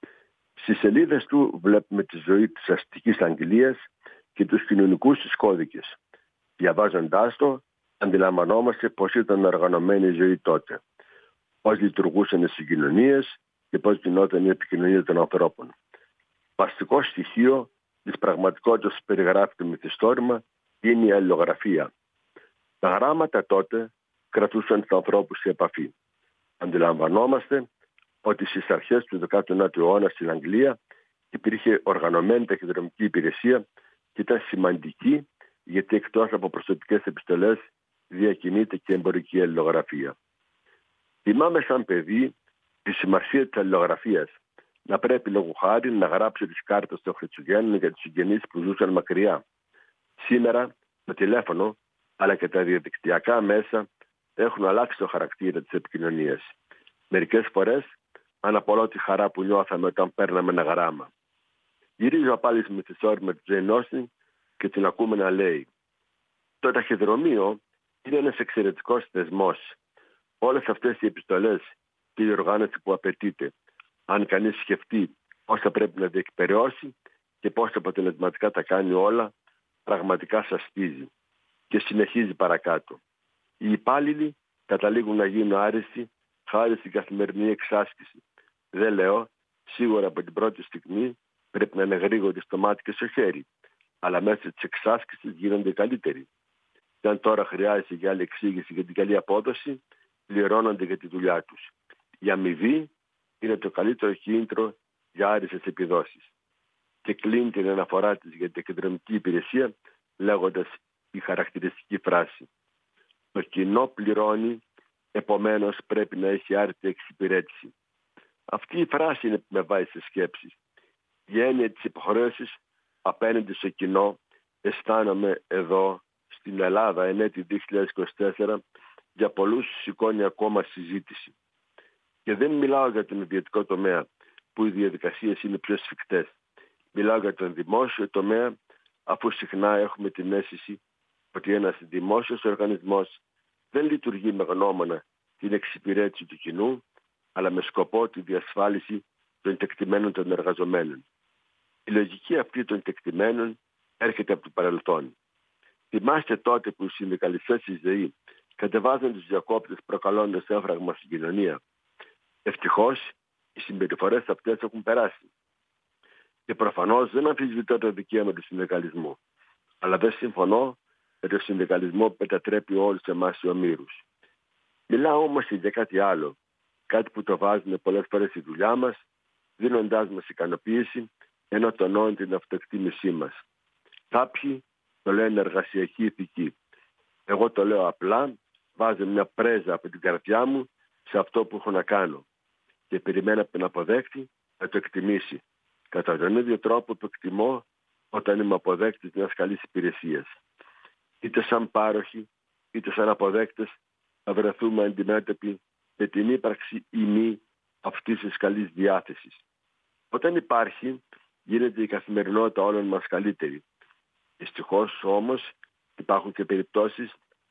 Στις σελίδες του βλέπουμε τη ζωή της αστικής Αγγλίας και τους κοινωνικούς της κώδικες. Διαβάζοντάς το, αντιλαμβανόμαστε πώς ήταν οργανωμένη η ζωή τότε, πώς λειτουργούσαν οι συγκοινωνίες και πώς γινόταν η επικοινωνία των ανθρώπων. Βασικό στοιχείο της πραγματικότητας που περιγράφει το μυθιστόρημα είναι η αλληλογραφία. Τα γράμματα τότε κρατούσαν τους ανθρώπους σε επαφή. Αντιλαμβανόμαστε ότι στις αρχές του 19ου αιώνα στην Αγγλία υπήρχε οργανωμένη ταχυδρομική υπηρεσία και ήταν σημαντική, γιατί εκτός από προσωπικές επιστολές διακινείται και εμπορική αλληλογραφία. Θυμάμαι σαν παιδί τη σημασία της αλληλογραφίας. Να πρέπει λόγου χάρη να γράψει τις κάρτες των Χριστουγέννων για τους συγγενείς που ζούσαν μακριά. Σήμερα το τηλέφωνο αλλά και τα διαδικτυακά μέσα έχουν αλλάξει το χαρακτήρα της επικοινωνίας. Μερικές φορές αναπολώ τη χαρά που νιώθαμε όταν παίρναμε ένα γράμμα. Γυρίζω πάλι στη μυθιστόρημα της Jane Austen και την ακούμε να λέει: το ταχυδρομείο είναι ένας εξαιρετικός θεσμός. Όλες αυτές οι επιστολές και η οργάνωση που απαιτείται, αν κανείς σκεφτεί πώς θα πρέπει να διεκπεραιώσει και πώς αποτελεσματικά τα κάνει όλα, πραγματικά σαστίζει και συνεχίζει παρακάτω. Οι υπάλληλοι καταλήγουν να γίνουν άριστοι χάρη στην καθημερινή εξάσκηση. Δεν λέω, σίγουρα από την πρώτη στιγμή πρέπει να είναι γρήγοροι στο μάτι και στο χέρι, αλλά μέσα της εξάσκησης γίνονται καλύτεροι. Και αν τώρα χρειάζεται για άλλη εξήγηση για την καλή απόδοση, πληρώνονται για τη δουλειά τους. Η αμοιβή είναι το καλύτερο κίνητρο για άριστες επιδόσεις. Και κλείνει την αναφορά της για την ταχυδρομική υπηρεσία λέγοντας η χαρακτηριστική φράση: το κοινό πληρώνει, επομένως πρέπει να έχει άρρητη εξυπηρέτηση. Αυτή η φράση είναι που με βάζει σε σκέψεις. Η έννοια της υποχρέωσης απέναντι στο κοινό αισθάνομαι εδώ στην Ελλάδα εν έτη 2024 για πολλούς σηκώνει ακόμα συζήτηση. Και δεν μιλάω για τον ιδιωτικό τομέα που οι διαδικασίες είναι πιο σφιχτές. Μιλάω για τον δημόσιο τομέα, αφού συχνά έχουμε την αίσθηση ότι ένας δημόσιος οργανισμός δεν λειτουργεί με γνώμονα την εξυπηρέτηση του κοινού, αλλά με σκοπό τη διασφάλιση των κεκτημένων των εργαζομένων. Η λογική αυτή των κεκτημένων έρχεται από το παρελθόν. Θυμάστε τότε που οι συνδικαλιστές στη ΔΕΗ κατεβάζαν τους διακόπτες προκαλώντας έμφραγμα στην κοινωνία. Ευτυχώς οι συμπεριφορές αυτές έχουν περάσει. Και προφανώς δεν αμφισβητώ το δικαίωμα του συνδικαλισμού. Αλλά δεν συμφωνώ με το συνδικαλισμό που μετατρέπει όλους εμάς οι ομήρους. Μιλάω όμως για κάτι άλλο. Κάτι που το βάζουμε πολλές φορές στη δουλειά μας, δίνοντάς μας ικανοποίηση, ενώ τονώνει την αυτοεκτίμησή μας. Κάποιοι το λένε εργασιακή ηθική. Εγώ το λέω απλά, βάζω μια πρέζα από την καρδιά μου σε αυτό που έχω να κάνω και περιμένω από τον αποδέκτη να το εκτιμήσει. Κατά τον ίδιο τρόπο που εκτιμώ όταν είμαι αποδέκτης μιας καλής υπηρεσίας. Είτε σαν πάροχοι, είτε σαν αποδέκτες θα βρεθούμε αντιμέτωποι με την ύπαρξη ή μη αυτής της καλής διάθεσης. Όταν υπάρχει, γίνεται η καθημερινότητα όλων μας καλύτερη. Δυστυχώς όμως υπάρχουν και περιπτώσεις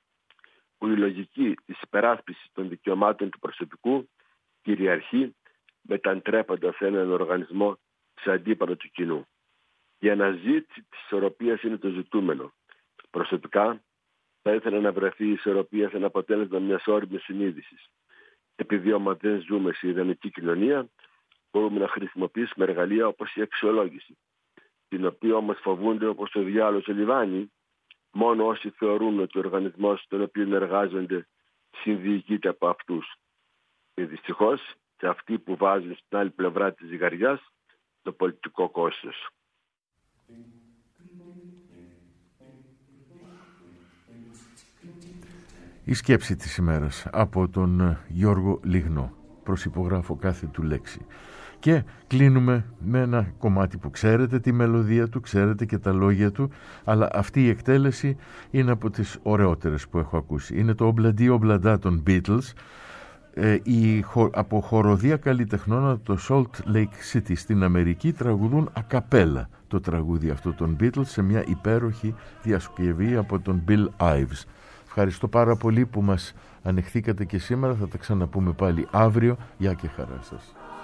που η λογική της υπεράσπισης των δικαιωμάτων του προσωπικού κυριαρχεί, μετατρέποντας έναν οργανισμό σε αντίπαλο του κοινού. Η αναζήτηση της ισορροπίας είναι το ζητούμενο. Προσωπικά θα ήθελα να βρεθεί η ισορροπία σε ένα αποτέλεσμα μιας όριμης συνείδησης. Επειδή όμως δεν ζούμε σε ιδανική κοινωνία, μπορούμε να χρησιμοποιήσουμε εργαλεία όπως η αξιολόγηση, την οποία όμως φοβούνται όπως το διάλογο στο λιβάνι, μόνο όσοι θεωρούν ότι ο οργανισμός στον οποίο εργάζονται συνδιοικείται από αυτούς. Και δυστυχώς σε αυτοί που βάζουν στην άλλη πλευρά της ζυγαριάς το πολιτικό κόστος. Η σκέψη της ημέρας από τον Γιώργο Λιγνό. Προσυπογράφω κάθε του λέξη. Και κλείνουμε με ένα κομμάτι που ξέρετε τη μελωδία του, ξέρετε και τα λόγια του, αλλά αυτή η εκτέλεση είναι από τις ωραιότερες που έχω ακούσει. Είναι το Ομπλαντί Ομπλαντά των Beatles, από χοροδία καλλιτεχνών από το Salt Lake City στην Αμερική τραγουδούν ακαπέλα το τραγούδι αυτό των Beatles σε μια υπέροχη διασκευή από τον Bill Ives. Ευχαριστώ πάρα πολύ που μας ανεχθήκατε και σήμερα. Θα τα ξαναπούμε πάλι αύριο. Γεια και χαρά σας.